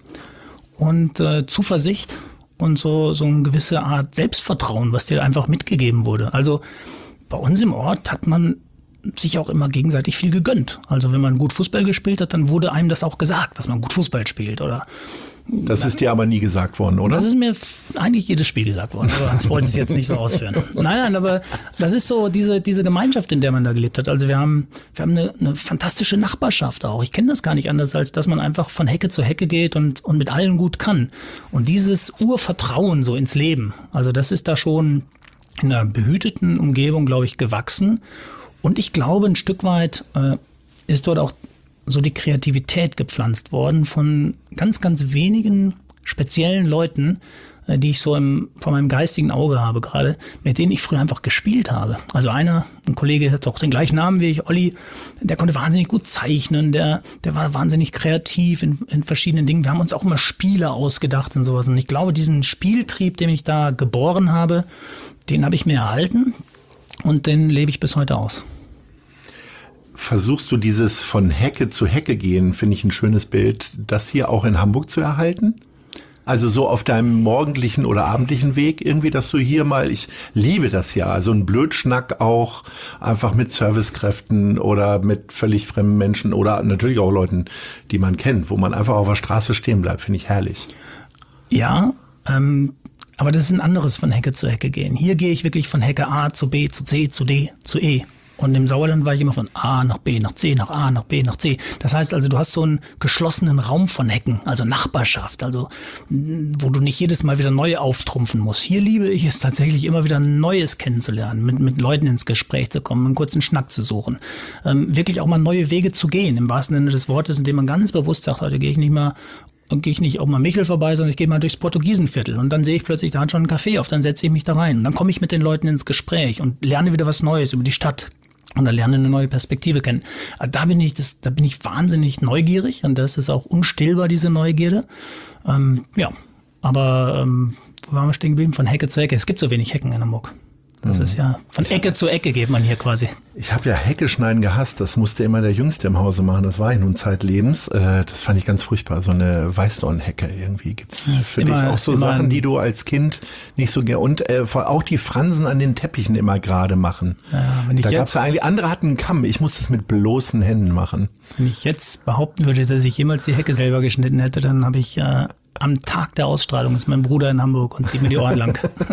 und äh, Zuversicht und so, so eine gewisse Art Selbstvertrauen, was dir einfach mitgegeben wurde. Also bei uns im Ort hat man sich auch immer gegenseitig viel gegönnt. Also wenn man gut Fußball gespielt hat, dann wurde einem das auch gesagt, dass man gut Fußball spielt. Oder das ist dir aber nie gesagt worden, oder? Das ist mir eigentlich jedes Spiel gesagt worden, aber das wollte ich jetzt nicht so ausführen. Nein, nein, aber das ist so diese, diese Gemeinschaft, in der man da gelebt hat. Also wir haben, wir haben eine, eine fantastische Nachbarschaft auch. Ich kenne das gar nicht anders, als dass man einfach von Hecke zu Hecke geht und, und mit allen gut kann. Und dieses Urvertrauen so ins Leben, also das ist da schon in einer behüteten Umgebung, glaube ich, gewachsen. Und ich glaube, ein Stück weit äh, ist dort auch so die Kreativität gepflanzt worden von ganz, ganz wenigen speziellen Leuten, die ich so im, vor meinem geistigen Auge habe gerade, mit denen ich früher einfach gespielt habe. Also einer, ein Kollege hat auch den gleichen Namen wie ich, Olli, der konnte wahnsinnig gut zeichnen, der, der war wahnsinnig kreativ in, in verschiedenen Dingen. Wir haben uns auch immer Spiele ausgedacht und sowas. Und ich glaube, diesen Spieltrieb, den ich da geboren habe, den habe ich mir erhalten und den lebe ich bis heute aus. Versuchst du dieses von Hecke zu Hecke gehen, finde ich ein schönes Bild, das hier auch in Hamburg zu erhalten? Also so auf deinem morgendlichen oder abendlichen Weg irgendwie, dass du hier mal, ich liebe das ja, also ein Blödschnack auch einfach mit Servicekräften oder mit völlig fremden Menschen oder natürlich auch Leuten, die man kennt, wo man einfach auf der Straße stehen bleibt, finde ich herrlich. Ja, ähm, aber das ist ein anderes von Hecke zu Hecke gehen. Hier gehe ich wirklich von Hecke A zu B, zu C, zu D, zu E. Und im Sauerland war ich immer von A nach B, nach C, nach A, nach B, nach C. Das heißt also, du hast so einen geschlossenen Raum von Hecken, also Nachbarschaft, also wo du nicht jedes Mal wieder neu auftrumpfen musst. Hier liebe ich es tatsächlich immer wieder Neues kennenzulernen, mit, mit Leuten ins Gespräch zu kommen, einen kurzen Schnack zu suchen. Ähm, wirklich auch mal neue Wege zu gehen, im wahrsten Sinne des Wortes, indem man ganz bewusst sagt, heute gehe ich nicht mal und gehe ich nicht auf mal Michel vorbei, sondern ich gehe mal durchs Portugiesenviertel und dann sehe ich plötzlich, da hat schon ein Café auf, dann setze ich mich da rein und dann komme ich mit den Leuten ins Gespräch und lerne wieder was Neues über die Stadt. Und dann lerne eine neue Perspektive kennen. Da bin ich, das, da bin ich wahnsinnig neugierig und das ist auch unstillbar, diese Neugierde. Ähm, ja, aber ähm, wo waren wir stehen geblieben? Von Hecke zu Hecke. Es gibt so wenig Hecken in Hamburg. Das mhm. ist ja, von Ecke zu Ecke geht man hier quasi. Ich habe ja Hecke schneiden gehasst. Das musste immer der Jüngste im Hause machen. Das war ich nun zeitlebens. Äh, das fand ich ganz furchtbar. So eine Weißdornhecke irgendwie. Gibt's für dich auch so Sachen, die du als Kind nicht so gerne und äh, auch die Fransen an den Teppichen immer gerade machen. Ja, wenn ich da gab's ja eigentlich, andere hatten einen Kamm. Ich musste es mit bloßen Händen machen. Wenn ich jetzt behaupten würde, dass ich jemals die Hecke selber geschnitten hätte, dann habe ich äh, am Tag der Ausstrahlung ist mein Bruder in Hamburg und zieht mir die Ohren lang.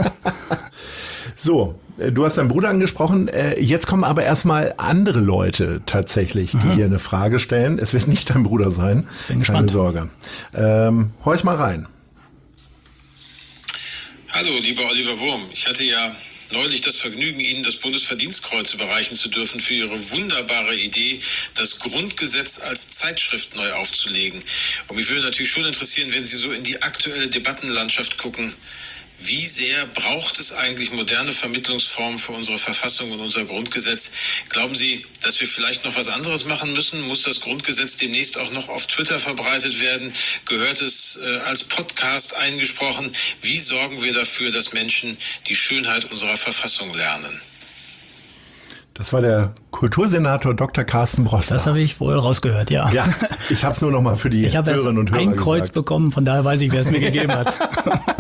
So, du hast deinen Bruder angesprochen. Jetzt kommen aber erstmal andere Leute tatsächlich, die mhm. hier eine Frage stellen. Es wird nicht dein Bruder sein. Bin Keine gespannt. Sorge. Ähm, horch mal rein. Hallo, lieber Oliver Wurm. Ich hatte ja neulich das Vergnügen, Ihnen das Bundesverdienstkreuz überreichen zu dürfen für Ihre wunderbare Idee, das Grundgesetz als Zeitschrift neu aufzulegen. Und mich würde natürlich schon interessieren, wenn Sie so in die aktuelle Debattenlandschaft gucken, wie sehr braucht es eigentlich moderne Vermittlungsformen für unsere Verfassung und unser Grundgesetz? Glauben Sie, dass wir vielleicht noch was anderes machen müssen? Muss das Grundgesetz demnächst auch noch auf Twitter verbreitet werden? Gehört es äh, als Podcast eingesprochen? Wie sorgen wir dafür, dass Menschen die Schönheit unserer Verfassung lernen? Das war der Kultursenator Doktor Carsten Broster. Das habe ich wohl rausgehört, ja. Ja, ich habe es nur noch mal für die ich Hörerinnen und Hörer Ich habe ein Kreuz gesagt. bekommen, von daher weiß ich, wer es mir gegeben hat.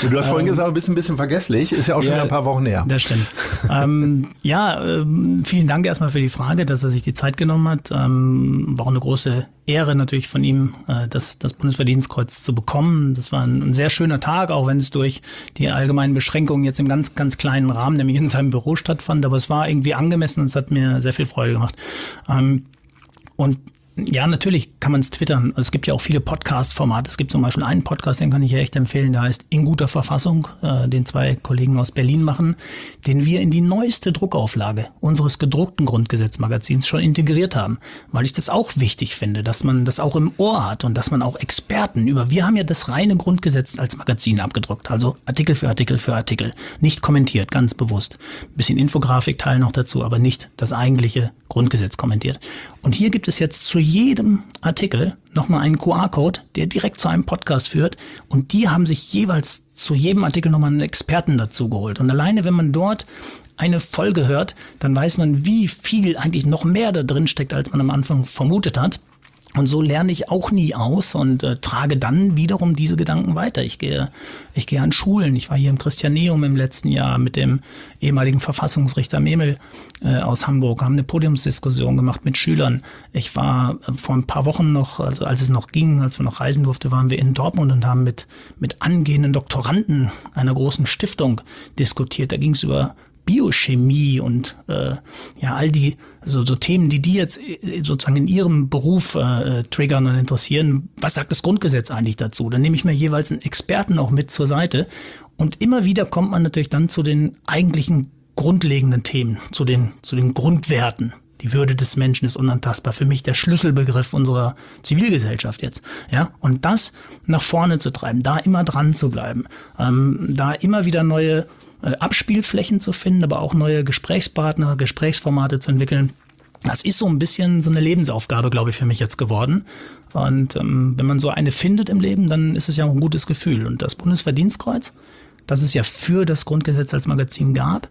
Du hast vorhin ähm, gesagt, du bist ein bisschen vergesslich. Ist ja auch schon ja, wieder ein paar Wochen her. Das stimmt. ähm, ja, ähm, vielen Dank erstmal für die Frage, dass er sich die Zeit genommen hat. Ähm, war auch eine große Ehre natürlich von ihm, äh, das, das Bundesverdienstkreuz zu bekommen. Das war ein, ein sehr schöner Tag, auch wenn es durch die allgemeinen Beschränkungen jetzt im ganz, ganz kleinen Rahmen, nämlich in seinem Büro stattfand. Aber es war irgendwie angemessen und es hat mir sehr viel Freude gemacht. Ähm, und ja, natürlich kann man es twittern. Es gibt ja auch viele Podcast-Formate. Es gibt zum Beispiel einen Podcast, den kann ich ja echt empfehlen, der heißt In guter Verfassung, äh, den zwei Kollegen aus Berlin machen, den wir in die neueste Druckauflage unseres gedruckten Grundgesetzmagazins schon integriert haben, weil ich das auch wichtig finde, dass man das auch im Ohr hat und dass man auch Experten über, wir haben ja das reine Grundgesetz als Magazin abgedruckt, also Artikel für Artikel für Artikel, nicht kommentiert, ganz bewusst. Ein bisschen Infografikteil noch dazu, aber nicht das eigentliche Grundgesetz kommentiert. Und hier gibt es jetzt zu jedem Artikel nochmal einen Q R-Code, der direkt zu einem Podcast führt. Und die haben sich jeweils zu jedem Artikel nochmal einen Experten dazu geholt. Und alleine, wenn man dort eine Folge hört, dann weiß man, wie viel eigentlich noch mehr da drin steckt, als man am Anfang vermutet hat. Und so lerne ich auch nie aus und äh, trage dann wiederum diese Gedanken weiter. Ich gehe, ich gehe an Schulen. Ich war hier im Christianeum im letzten Jahr mit dem ehemaligen Verfassungsrichter Memel äh, aus Hamburg, haben eine Podiumsdiskussion gemacht mit Schülern. Ich war äh, vor ein paar Wochen noch, also als es noch ging, als wir noch reisen durften, waren wir in Dortmund und haben mit, mit angehenden Doktoranden einer großen Stiftung diskutiert. Da ging es über Biochemie und äh, ja all die so, so Themen, die die jetzt sozusagen in ihrem Beruf äh, triggern und interessieren. Was sagt das Grundgesetz eigentlich dazu? Dann nehme ich mir jeweils einen Experten auch mit zur Seite und immer wieder kommt man natürlich dann zu den eigentlichen grundlegenden Themen, zu den, zu den Grundwerten. Die Würde des Menschen ist unantastbar. Für mich der Schlüsselbegriff unserer Zivilgesellschaft jetzt. Ja, und das nach vorne zu treiben, da immer dran zu bleiben, ähm, da immer wieder neue Abspielflächen zu finden, aber auch neue Gesprächspartner, Gesprächsformate zu entwickeln. Das ist so ein bisschen so eine Lebensaufgabe, glaube ich, für mich jetzt geworden. Und ähm, wenn man so eine findet im Leben, dann ist es ja auch ein gutes Gefühl. Und das Bundesverdienstkreuz, das es ja für das Grundgesetz als Magazin gab,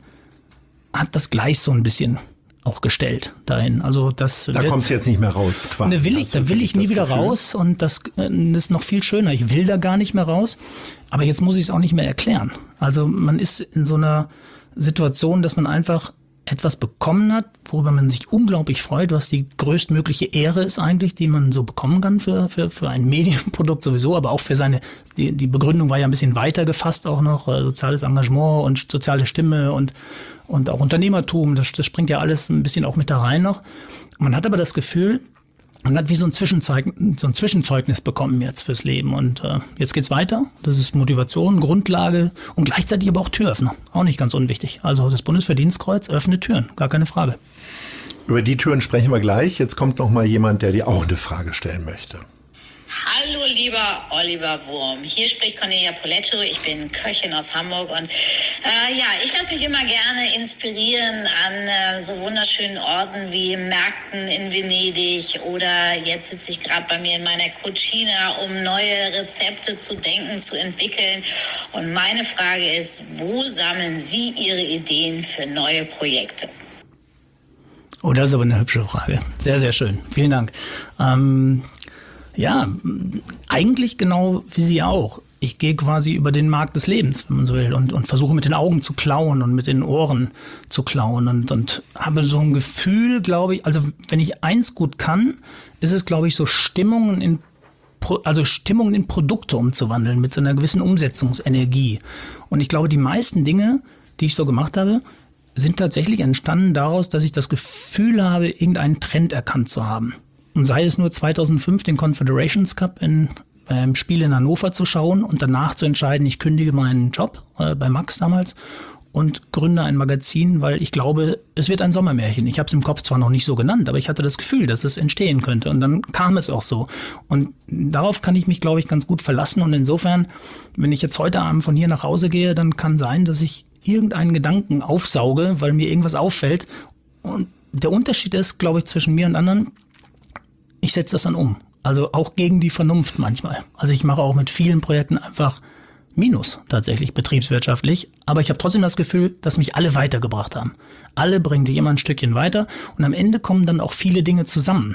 hat das gleich so ein bisschen auch gestellt dahin. Also das da kommst du jetzt nicht mehr raus. Quasi. Ne, will ich, da will ich nie wieder Gefühl? raus und das, das ist noch viel schöner. Ich will da gar nicht mehr raus, aber jetzt muss ich es auch nicht mehr erklären. Also man ist in so einer Situation, dass man einfach etwas bekommen hat, worüber man sich unglaublich freut, was die größtmögliche Ehre ist eigentlich, die man so bekommen kann für, für, für ein Medienprodukt sowieso, aber auch für seine, die, die Begründung war ja ein bisschen weiter gefasst auch noch, äh, soziales Engagement und soziale Stimme und, und auch Unternehmertum, das, das springt ja alles ein bisschen auch mit da rein noch. Man hat aber das Gefühl, man hat wie so ein, Zwischenzeug, so ein Zwischenzeugnis bekommen jetzt fürs Leben. Und äh, jetzt geht's weiter. Das ist Motivation, Grundlage und gleichzeitig aber auch Türöffner. Auch nicht ganz unwichtig. Also das Bundesverdienstkreuz öffnet Türen, gar keine Frage. Über die Türen sprechen wir gleich. Jetzt kommt noch mal jemand, der dir auch eine Frage stellen möchte. Hallo lieber Oliver Wurm, hier spricht Cornelia Poletto, ich bin Köchin aus Hamburg und äh, ja, ich lasse mich immer gerne inspirieren an äh, so wunderschönen Orten wie Märkten in Venedig oder jetzt sitze ich gerade bei mir in meiner Cucina, um neue Rezepte zu denken, zu entwickeln und meine Frage ist, wo sammeln Sie Ihre Ideen für neue Projekte? Oh, das ist aber eine hübsche Frage. Sehr, sehr schön. Vielen Dank. Ähm, Ja, eigentlich genau wie Sie auch. Ich gehe quasi über den Markt des Lebens, wenn man so will, und, und versuche mit den Augen zu klauen und mit den Ohren zu klauen und, und habe so ein Gefühl, glaube ich, also wenn ich eins gut kann, ist es, glaube ich, so Stimmungen in, also Stimmungen in Produkte umzuwandeln mit so einer gewissen Umsetzungsenergie. Und ich glaube, die meisten Dinge, die ich so gemacht habe, sind tatsächlich entstanden daraus, dass ich das Gefühl habe, irgendeinen Trend erkannt zu haben. Und sei es nur zweitausendfünf den Confederations Cup in, beim Spiel in Hannover zu schauen und danach zu entscheiden, ich kündige meinen Job äh, bei Max damals und gründe ein Magazin, weil ich glaube, es wird ein Sommermärchen. Ich habe es im Kopf zwar noch nicht so genannt, aber ich hatte das Gefühl, dass es entstehen könnte. Und dann kam es auch so. Und darauf kann ich mich, glaube ich, ganz gut verlassen. Und insofern, wenn ich jetzt heute Abend von hier nach Hause gehe, dann kann sein, dass ich irgendeinen Gedanken aufsauge, weil mir irgendwas auffällt. Und der Unterschied ist, glaube ich, zwischen mir und anderen, ich setze das dann um. Also auch gegen die Vernunft manchmal. Also ich mache auch mit vielen Projekten einfach Minus tatsächlich betriebswirtschaftlich. Aber ich habe trotzdem das Gefühl, dass mich alle weitergebracht haben. Alle bringen dich immer ein Stückchen weiter. Und am Ende kommen dann auch viele Dinge zusammen.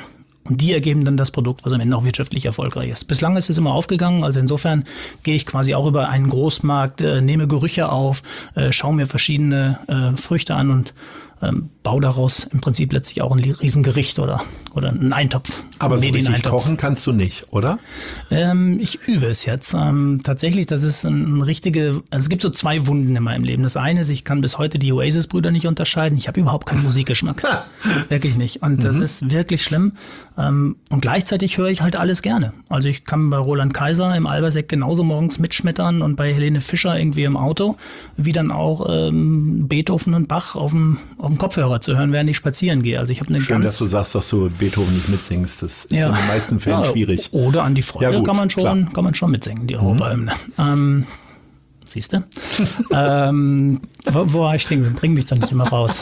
Und die ergeben dann das Produkt, was am Ende auch wirtschaftlich erfolgreich ist. Bislang ist es immer aufgegangen, also insofern gehe ich quasi auch über einen Großmarkt, äh, nehme Gerüche auf, äh, schaue mir verschiedene äh, Früchte an und ähm, baue daraus im Prinzip letztlich auch ein Riesengericht oder, oder einen Eintopf. Aber so richtig Medieneintopf. kochen kannst du nicht, oder? Ähm, ich übe es jetzt. Ähm, tatsächlich, das ist ein, ein richtige, also es gibt so zwei Wunden in meinem Leben. Das eine ist, ich kann bis heute die Oasis-Brüder nicht unterscheiden. Ich habe überhaupt keinen Musikgeschmack. Wirklich nicht. Und das mhm. ist wirklich schlimm. Ähm, und gleichzeitig höre ich halt alles gerne. Also ich kann bei Roland Kaiser im Alberseck genauso morgens mitschmettern und bei Helene Fischer irgendwie im Auto, wie dann auch ähm, Beethoven und Bach auf dem, auf dem Kopfhörer zu hören, während ich spazieren gehe. Also ich habe eine Schön, ganz, dass du sagst, dass du Beethoven nicht mitsingst. Das ist Ja. in den meisten Fällen Ja, schwierig. Oder an die Freude Ja, gut, kann man schon, klar. kann man schon mitsingen, die Europahymne. Mhm. Ähm, siehst du? ähm, wo, wo war ich stehen? Bring mich doch nicht immer raus.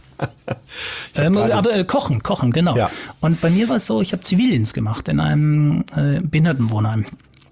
ähm, aber äh, kochen, kochen, genau. Ja. Und bei mir war es so, ich habe Zivildienst gemacht in einem äh, Behindertenwohnheim.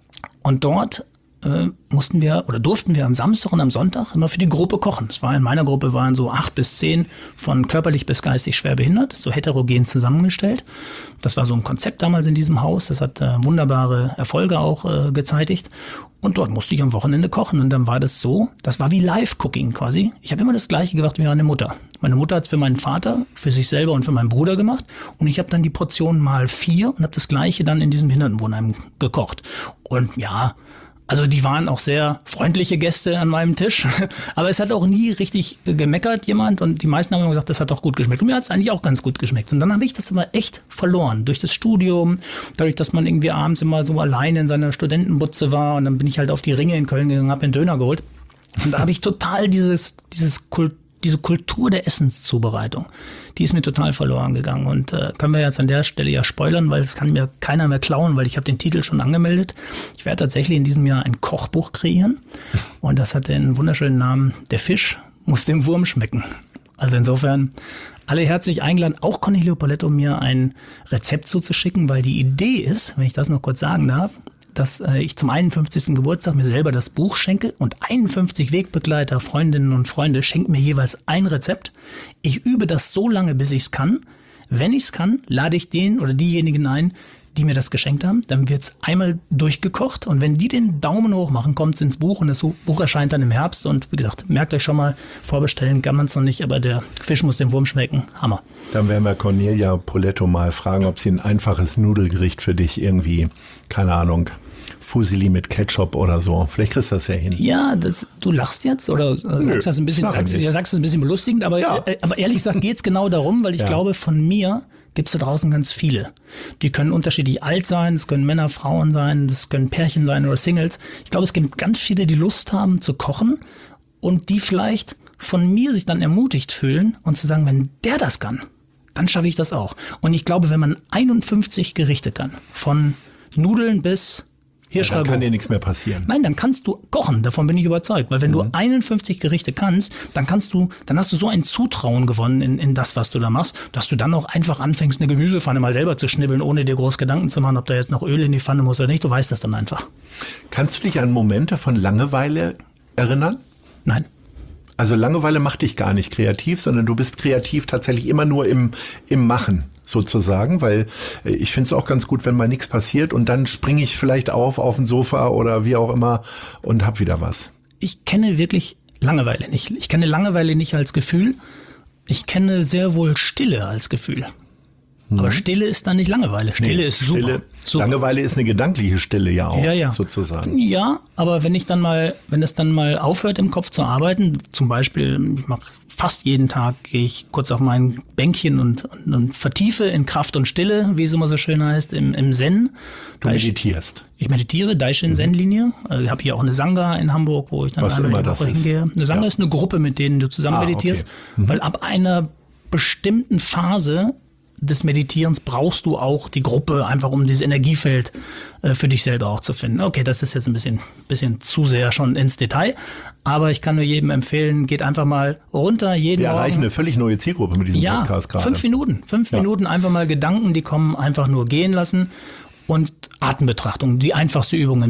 Und dort äh, mussten wir oder durften wir am Samstag und am Sonntag immer für die Gruppe kochen. Es war in meiner Gruppe waren so acht bis zehn von körperlich bis geistig schwer behindert, so heterogen zusammengestellt. Das war so ein Konzept damals in diesem Haus. Das hat äh, wunderbare Erfolge auch äh, gezeitigt. Und dort musste ich am Wochenende kochen. Und dann war das so, das war wie Live-Cooking quasi. Ich habe immer das Gleiche gemacht wie meine Mutter. Meine Mutter hat es für meinen Vater, für sich selber und für meinen Bruder gemacht. Und ich habe dann die Portion mal vier und habe das Gleiche dann in diesem Behindertenwohnheim gekocht. Und ja, also die waren auch sehr freundliche Gäste an meinem Tisch, aber es hat auch nie richtig gemeckert jemand und die meisten haben immer gesagt, das hat doch gut geschmeckt. Und mir hat es eigentlich auch ganz gut geschmeckt. Und dann habe ich das aber echt verloren durch das Studium, dadurch, dass man irgendwie abends immer so alleine in seiner Studentenbutze war und dann bin ich halt auf die Ringe in Köln gegangen, habe einen Döner geholt. Und da habe ich total dieses, dieses Kult, diese Kultur der Essenszubereitung, die ist mir total verloren gegangen. Und äh, können wir jetzt an der Stelle ja spoilern, weil es kann mir keiner mehr klauen, weil ich habe den Titel schon angemeldet. Ich werde tatsächlich in diesem Jahr ein Kochbuch kreieren. Und das hat den wunderschönen Namen Der Fisch muss dem Wurm schmecken. Also insofern alle herzlich eingeladen, auch Cornelio Poletto mir ein Rezept zuzuschicken, weil die Idee ist, wenn ich das noch kurz sagen darf, dass äh, ich zum einundfünfzigsten Geburtstag mir selber das Buch schenke und einundfünfzig Wegbegleiter, Freundinnen und Freunde schenken mir jeweils ein Rezept. Ich übe das so lange, bis ich es kann. Wenn ich es kann, lade ich den oder diejenigen ein, die mir das geschenkt haben. Dann wird es einmal durchgekocht und wenn die den Daumen hoch machen, kommt es ins Buch und das Buch erscheint dann im Herbst. Und wie gesagt, merkt euch schon mal, vorbestellen kann man es noch nicht, aber der Fisch muss dem Wurm schmecken. Hammer. Dann werden wir Cornelia Poletto mal fragen, ob sie ein einfaches Nudelgericht für dich irgendwie, keine Ahnung, Fusilli mit Ketchup oder so. Vielleicht kriegst du das ja hin. Ja, das, du lachst jetzt oder äh, Nö, sagst das ein bisschen, sagst, ja, sagst das ein bisschen belustigend, aber, Ja. äh, aber ehrlich gesagt geht es genau darum, weil ich Ja. glaube, von mir gibt es da draußen ganz viele. Die können unterschiedlich alt sein, es können Männer, Frauen sein, das können Pärchen sein oder Singles. Ich glaube, es gibt ganz viele, die Lust haben zu kochen und die vielleicht von mir sich dann ermutigt fühlen und zu sagen, wenn der das kann, dann schaffe ich das auch. Und ich glaube, wenn man einundfünfzig Gerichte kann, von Nudeln bis Ja, dann Hirschragout. kann dir nichts mehr passieren. Nein, dann kannst du kochen, davon bin ich überzeugt. Weil wenn du einundfünfzig Gerichte kannst, dann kannst du, dann hast du so ein Zutrauen gewonnen in, in das, was du da machst, dass du dann auch einfach anfängst, eine Gemüsepfanne mal selber zu schnibbeln, ohne dir groß Gedanken zu machen, ob da jetzt noch Öl in die Pfanne muss oder nicht. Du weißt das dann einfach. Kannst du dich an Momente von Langeweile erinnern? Nein. Also Langeweile macht dich gar nicht kreativ, sondern du bist kreativ tatsächlich immer nur im, im Machen sozusagen, weil äh, ich finde es auch ganz gut, wenn mal nichts passiert und dann springe ich vielleicht auf auf ein Sofa oder wie auch immer und hab wieder was. Ich kenne wirklich Langeweile nicht. Ich kenne Langeweile nicht als Gefühl. Ich kenne sehr wohl Stille als Gefühl. Aber Stille ist dann nicht Langeweile. Stille Nee, ist super. Stille, super. Langeweile ist eine gedankliche Stille ja auch, Ja, ja. sozusagen. Ja, aber wenn ich dann mal, wenn es dann mal aufhört im Kopf zu arbeiten, zum Beispiel, ich mache fast jeden Tag, gehe ich kurz auf mein Bänkchen und, und, und vertiefe in Kraft und Stille, wie es immer so schön heißt, im, im Zen. Du Daish- meditierst. Ich meditiere, Daishin Zen-Linie. Also ich habe hier auch eine Sangha in Hamburg, wo ich dann Was einmal immer die das Woche ist. hingehe. Eine Sangha Ja. ist eine Gruppe, mit denen du zusammen Ah, meditierst, okay. weil ab einer bestimmten Phase des Meditierens brauchst du auch die Gruppe, einfach um dieses Energiefeld äh, für dich selber auch zu finden. Okay, das ist jetzt ein bisschen, bisschen zu sehr schon ins Detail, aber ich kann nur jedem empfehlen, geht einfach mal runter, jeden Wir erreichen Morgen. eine völlig neue Zielgruppe mit diesem Ja, Podcast gerade. fünf Minuten. Fünf Ja. Minuten einfach mal Gedanken, die kommen, einfach nur gehen lassen und Atembetrachtung, die einfachste Übung im Zen.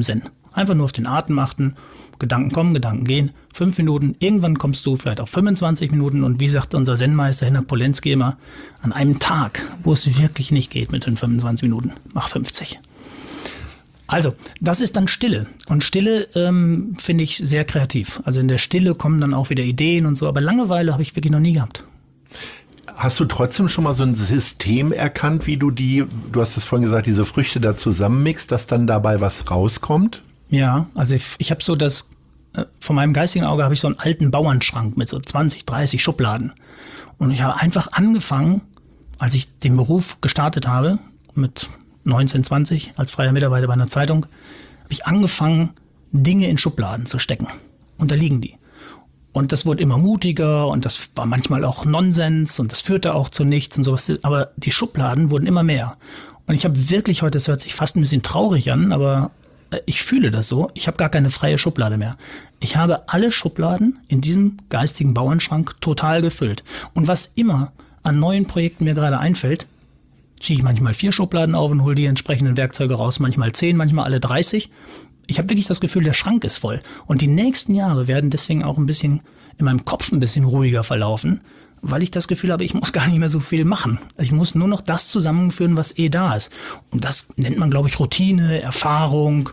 Einfach nur auf den Atem achten. Gedanken kommen, Gedanken gehen. Fünf Minuten. Irgendwann kommst du vielleicht auf fünfundzwanzig Minuten. Und wie sagt unser Zen-Meister Hinner Polenski immer, an einem Tag, wo es wirklich nicht geht mit den fünfundzwanzig Minuten, mach fünfzig. Also, das ist dann Stille. Und Stille ähm, finde ich sehr kreativ. Also in der Stille kommen dann auch wieder Ideen und so. Aber Langeweile habe ich wirklich noch nie gehabt. Hast du trotzdem schon mal so ein System erkannt, wie du die, du hast es vorhin gesagt, diese Früchte da zusammenmixst, dass dann dabei was rauskommt? Ja, also ich, ich habe so das, äh, von meinem geistigen Auge habe ich so einen alten Bauernschrank mit so zwanzig, dreißig Schubladen. Und ich habe einfach angefangen, als ich den Beruf gestartet habe, mit neunzehn, zwanzig, als freier Mitarbeiter bei einer Zeitung, habe ich angefangen, Dinge in Schubladen zu stecken. Und da liegen die. Und das wurde immer mutiger und das war manchmal auch Nonsens und das führte auch zu nichts und sowas. Aber die Schubladen wurden immer mehr. Und ich habe wirklich heute, das hört sich fast ein bisschen traurig an, aber ich fühle das so, ich habe gar keine freie Schublade mehr. Ich habe alle Schubladen in diesem geistigen Bauernschrank total gefüllt. Und was immer an neuen Projekten mir gerade einfällt, ziehe ich manchmal vier Schubladen auf und hole die entsprechenden Werkzeuge raus, manchmal zehn, manchmal alle dreißig. Ich habe wirklich das Gefühl, der Schrank ist voll. Und die nächsten Jahre werden deswegen auch ein bisschen in meinem Kopf ein bisschen ruhiger verlaufen, weil ich das Gefühl habe, ich muss gar nicht mehr so viel machen. Ich muss nur noch das zusammenführen, was eh da ist. Und das nennt man, glaube ich, Routine, Erfahrung.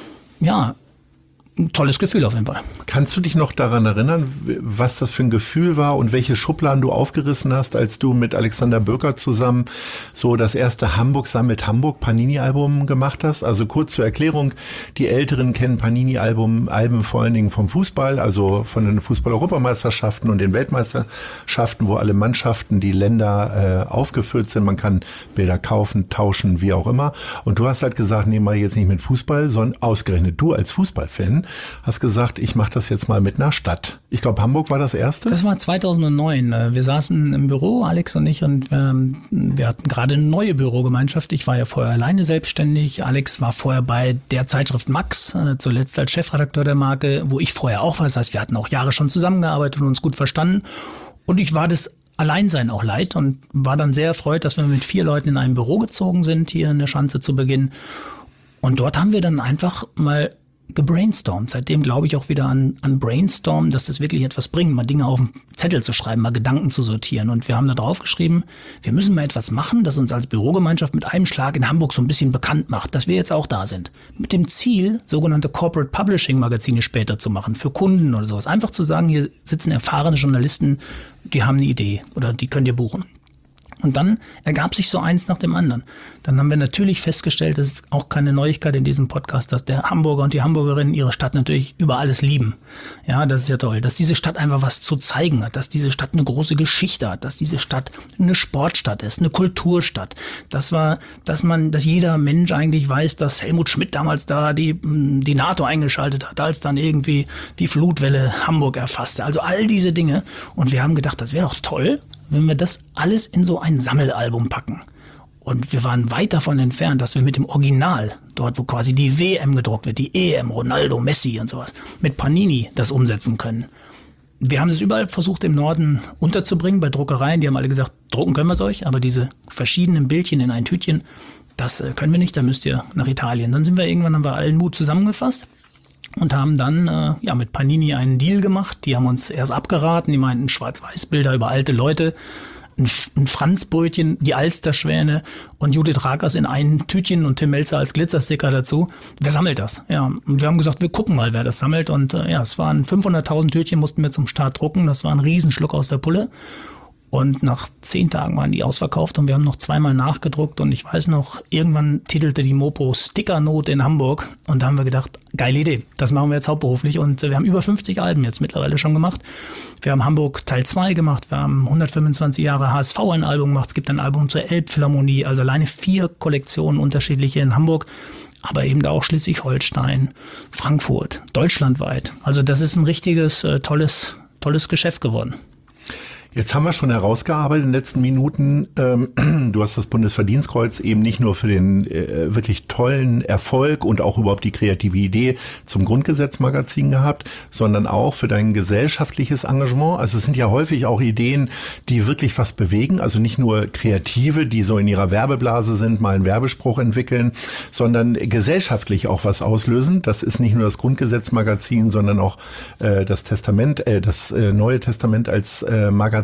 Ja, ein tolles Gefühl auf jeden Fall. Kannst du dich noch daran erinnern, was das für ein Gefühl war und welche Schubladen du aufgerissen hast, als du mit Alexander Böker zusammen so das erste Hamburg sammelt Hamburg Panini-Album gemacht hast? Also kurz zur Erklärung, die Älteren kennen Panini-Album Alben vor allen Dingen vom Fußball, also von den Fußball-Europameisterschaften und den Weltmeisterschaften, wo alle Mannschaften, die Länder äh, aufgeführt sind. Man kann Bilder kaufen, tauschen, wie auch immer. Und du hast halt gesagt, nee, mach ich jetzt nicht mit Fußball, sondern ausgerechnet du als Fußballfan hast gesagt, ich mache das jetzt mal mit einer Stadt. Ich glaube, Hamburg war das erste? Das war zweitausendneun. Wir saßen im Büro, Alex und ich, und wir, wir hatten gerade eine neue Bürogemeinschaft. Ich war ja vorher alleine selbstständig. Alex war vorher bei der Zeitschrift Max, zuletzt als Chefredakteur der Marke, wo ich vorher auch war. Das heißt, wir hatten auch Jahre schon zusammengearbeitet und uns gut verstanden. Und ich war das Alleinsein auch leid und war dann sehr erfreut, dass wir mit vier Leuten in ein Büro gezogen sind, hier in der Schanze zu Beginn. Und dort haben wir dann einfach mal gebrainstormt. Seitdem glaube ich auch wieder an, an Brainstorm, dass das wirklich etwas bringt, mal Dinge auf den Zettel zu schreiben, mal Gedanken zu sortieren. Und wir haben da drauf geschrieben, wir müssen mal etwas machen, das uns als Bürogemeinschaft mit einem Schlag in Hamburg so ein bisschen bekannt macht, dass wir jetzt auch da sind. Mit dem Ziel, sogenannte Corporate Publishing Magazine später zu machen, für Kunden oder sowas. Einfach zu sagen, hier sitzen erfahrene Journalisten, die haben eine Idee oder die könnt ihr buchen. Und dann ergab sich so eins nach dem anderen. Dann haben wir natürlich festgestellt, das ist auch keine Neuigkeit in diesem Podcast, dass der Hamburger und die Hamburgerinnen ihre Stadt natürlich über alles lieben. Ja, das ist ja toll. Dass diese Stadt einfach was zu zeigen hat, dass diese Stadt eine große Geschichte hat, dass diese Stadt eine Sportstadt ist, eine Kulturstadt. Das war, dass man, dass jeder Mensch eigentlich weiß, dass Helmut Schmidt damals da die, die NATO eingeschaltet hat, als dann irgendwie die Flutwelle Hamburg erfasste. Also all diese Dinge. Und wir haben gedacht, das wäre doch toll, wenn wir das alles in so ein Sammelalbum packen. Und wir waren weit davon entfernt, dass wir mit dem Original, dort wo quasi die W M gedruckt wird, die E M, Ronaldo, Messi und sowas, mit Panini das umsetzen können. Wir haben es überall versucht im Norden unterzubringen, bei Druckereien, die haben alle gesagt, drucken können wir es euch, aber diese verschiedenen Bildchen in ein Tütchen, das können wir nicht, da müsst ihr nach Italien. Dann sind wir irgendwann, haben wir allen Mut zusammengefasst und haben dann äh, ja mit Panini einen Deal gemacht. Die haben uns erst abgeraten, die meinten Schwarz-Weiß-Bilder über alte Leute, ein, ein Franzbrötchen, die Alsterschwäne und Judith Rakers in ein Tütchen und Tim Melzer als Glitzersticker dazu. Wer sammelt das? Ja, und wir haben gesagt, wir gucken mal, wer das sammelt. Und äh, ja, es waren fünfhunderttausend Tütchen, mussten wir zum Start drucken. Das war ein Riesenschluck aus der Pulle. Und nach zehn Tagen waren die ausverkauft und wir haben noch zweimal nachgedruckt. Und ich weiß noch, irgendwann titelte die Mopo Stickernot in Hamburg. Und da haben wir gedacht, geile Idee, das machen wir jetzt hauptberuflich. Und wir haben über fünfzig Alben jetzt mittlerweile schon gemacht. Wir haben Hamburg Teil zwei gemacht, wir haben hundertfünfundzwanzig Jahre H S V ein Album gemacht. Es gibt ein Album zur Elbphilharmonie, also alleine vier Kollektionen unterschiedliche in Hamburg. Aber eben auch Schleswig-Holstein, Frankfurt, deutschlandweit. Also das ist ein richtiges, äh, tolles, tolles Geschäft geworden. Jetzt haben wir schon herausgearbeitet in den letzten Minuten, ähm, du hast das Bundesverdienstkreuz eben nicht nur für den äh, wirklich tollen Erfolg und auch überhaupt die kreative Idee zum Grundgesetzmagazin gehabt, sondern auch für dein gesellschaftliches Engagement. Also es sind ja häufig auch Ideen, die wirklich was bewegen, also nicht nur Kreative, die so in ihrer Werbeblase sind, mal einen Werbespruch entwickeln, sondern gesellschaftlich auch was auslösen. Das ist nicht nur das Grundgesetzmagazin, sondern auch äh, das Testament, äh, das äh, Neue Testament als äh, Magazin.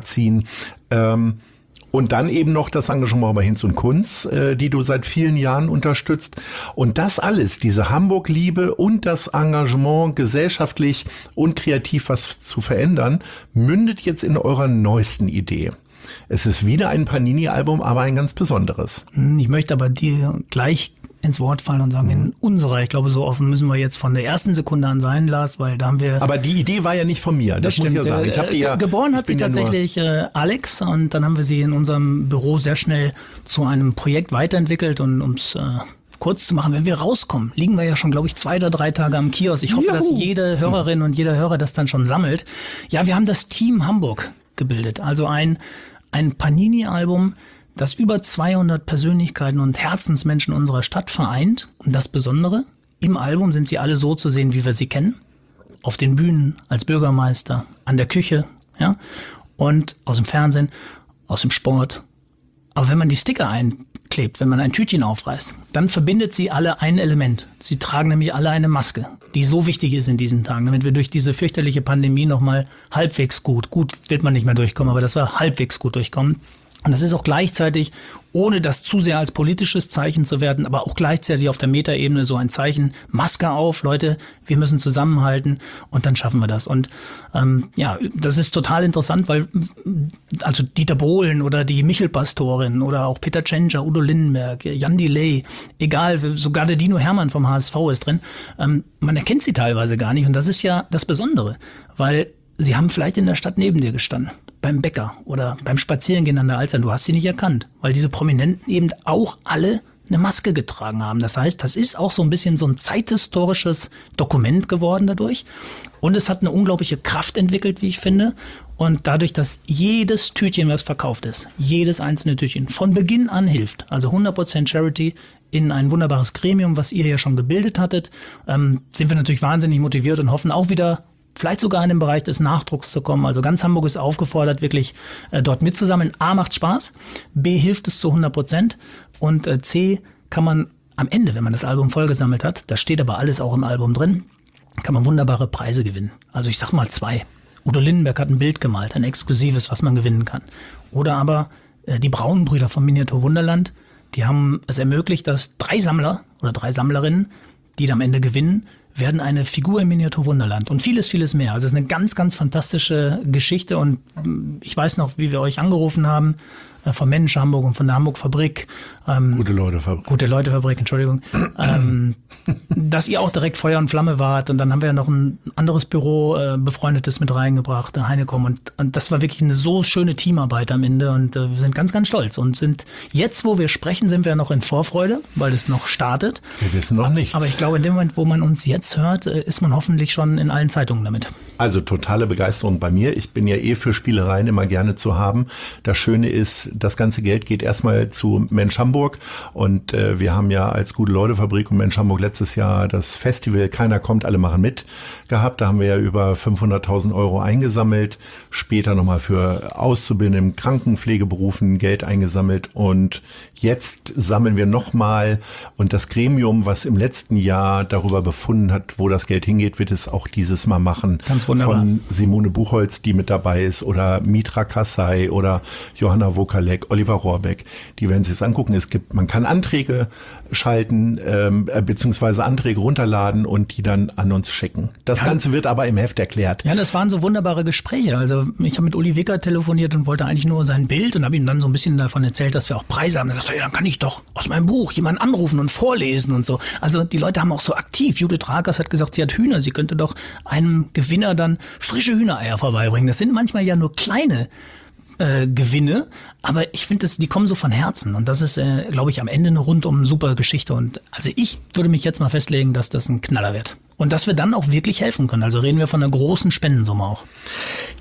Ähm, und dann eben noch das Engagement bei Hinz und Kunz, äh, die du seit vielen Jahren unterstützt. Und das alles, diese Hamburg-Liebe und das Engagement, gesellschaftlich und kreativ was zu verändern, mündet jetzt in eurer neuesten Idee. Es ist wieder ein Panini-Album, aber ein ganz besonderes. Ich möchte aber dir gleich ins Wort fallen und sagen, in unserer, ich glaube, so offen müssen wir jetzt von der ersten Sekunde an sein, Lars, weil da haben wir... Aber die Idee war ja nicht von mir, das, das muss ich ja sagen. Ich hab die ja, geboren hat sie ja tatsächlich äh, Alex und dann haben wir sie in unserem Büro sehr schnell zu einem Projekt weiterentwickelt und ums äh, kurz zu machen, wenn wir rauskommen, liegen wir ja schon, glaube ich, zwei oder drei Tage am Kiosk. Ich hoffe, Juhu. dass jede Hörerin und jeder Hörer das dann schon sammelt. Ja, wir haben das Team Hamburg gebildet, also ein, ein Panini-Album, das über zweihundert Persönlichkeiten und Herzensmenschen unserer Stadt vereint. Und das Besondere, im Album sind sie alle so zu sehen, wie wir sie kennen. Auf den Bühnen, als Bürgermeister, an der Küche, ja, und aus dem Fernsehen, aus dem Sport. Aber wenn man die Sticker einklebt, wenn man ein Tütchen aufreißt, dann verbindet sie alle ein Element. Sie tragen nämlich alle eine Maske, die so wichtig ist in diesen Tagen, damit wir durch diese fürchterliche Pandemie nochmal halbwegs gut, gut wird man nicht mehr durchkommen, aber dass wir halbwegs gut durchkommen. Und das ist auch gleichzeitig, ohne das zu sehr als politisches Zeichen zu werden, aber auch gleichzeitig auf der Metaebene so ein Zeichen, Maske auf, Leute, wir müssen zusammenhalten und dann schaffen wir das. Und ähm, ja, das ist total interessant, weil also Dieter Bohlen oder die Michel-Pastorin oder auch Peter Tschentscher, Udo Lindenberg, Jan Delay, egal, sogar der Dino Hermann vom H S V ist drin, ähm, man erkennt sie teilweise gar nicht und das ist ja das Besondere, weil sie haben vielleicht in der Stadt neben dir gestanden, beim Bäcker oder beim Spazierengehen an der Alster. Du hast sie nicht erkannt, weil diese Prominenten eben auch alle eine Maske getragen haben. Das heißt, das ist auch so ein bisschen so ein zeithistorisches Dokument geworden dadurch. Und es hat eine unglaubliche Kraft entwickelt, wie ich finde. Und dadurch, dass jedes Tütchen, was verkauft ist, jedes einzelne Tütchen von Beginn an hilft, also hundert Prozent Charity, in ein wunderbares Gremium, was ihr ja schon gebildet hattet, ähm, sind wir natürlich wahnsinnig motiviert und hoffen auch wieder, vielleicht sogar in den Bereich des Nachdrucks zu kommen. Also ganz Hamburg ist aufgefordert, wirklich äh, dort mitzusammeln. A, macht Spaß, B, hilft es zu hundert Prozent und äh, C, kann man am Ende, wenn man das Album vollgesammelt hat, das steht aber alles auch im Album drin, kann man wunderbare Preise gewinnen. Also ich sag mal zwei. Udo Lindenberg hat ein Bild gemalt, ein exklusives, was man gewinnen kann. Oder aber äh, die Braunbrüder vom Miniatur Wunderland, die haben es ermöglicht, dass drei Sammler oder drei Sammlerinnen, die dann am Ende gewinnen, werden eine Figur im Miniatur Wunderland und vieles, vieles mehr. Also es ist eine ganz, ganz fantastische Geschichte und ich weiß noch, wie wir euch angerufen haben, äh, vom Mensch Hamburg und von der Hamburg Fabrik. Ähm, Gute Leute Fabrik. Gute Leute Fabrik, Entschuldigung. ähm, dass ihr auch direkt Feuer und Flamme wart und dann haben wir noch ein anderes Büro, äh, befreundetes mit reingebracht, der Heinekom und, und das war wirklich eine so schöne Teamarbeit am Ende und äh, wir sind ganz, ganz stolz und sind jetzt, wo wir sprechen, sind wir noch in Vorfreude, weil es noch startet. Wir wissen noch nichts. Aber ich glaube, in dem Moment, wo man uns jetzt hört, ist man hoffentlich schon in allen Zeitungen damit. Also totale Begeisterung bei mir. Ich bin ja eh für Spielereien immer gerne zu haben. Das Schöne ist, das ganze Geld geht erstmal zu Mensch Hamburg und äh, wir haben ja als Gute Leute Fabrik und Mensch Hamburg letztes Jahr das Festival Keiner kommt, alle machen mit gehabt. Da haben wir ja über fünfhunderttausend Euro eingesammelt, später nochmal für Auszubildende im Krankenpflegeberufen Geld eingesammelt und jetzt sammeln wir nochmal und das Gremium, was im letzten Jahr darüber befunden hat, wo das Geld hingeht, wird es auch dieses Mal machen. Ganz wunderbar. Von Simone Buchholz, die mit dabei ist, oder Mitra Kassai oder Johanna Wokalek, Oliver Rohrbeck. Die werden sich das angucken. Es gibt, man kann Anträge schalten, ähm, beziehungsweise Anträge runterladen und die dann an uns schicken. Das ja. Ganze wird aber im Heft erklärt. Ja, das waren so wunderbare Gespräche. Also ich habe mit Uli Wicker telefoniert und wollte eigentlich nur sein Bild und habe ihm dann so ein bisschen davon erzählt, dass wir auch Preise haben. Er sagte, ja, dann kann ich doch aus meinem Buch jemanden anrufen und vorlesen und so. Also die Leute haben auch so aktiv. Judith Rakers hat gesagt, sie hat Hühner. Sie könnte doch einem Gewinner dann frische Hühnereier vorbeibringen. Das sind manchmal ja nur kleine äh, Gewinne, aber ich finde, die kommen so von Herzen und das ist, äh, glaube ich, am Ende eine rundum super Geschichte und also ich würde mich jetzt mal festlegen, dass das ein Knaller wird. Und dass wir dann auch wirklich helfen können. Also reden wir von einer großen Spendensumme auch.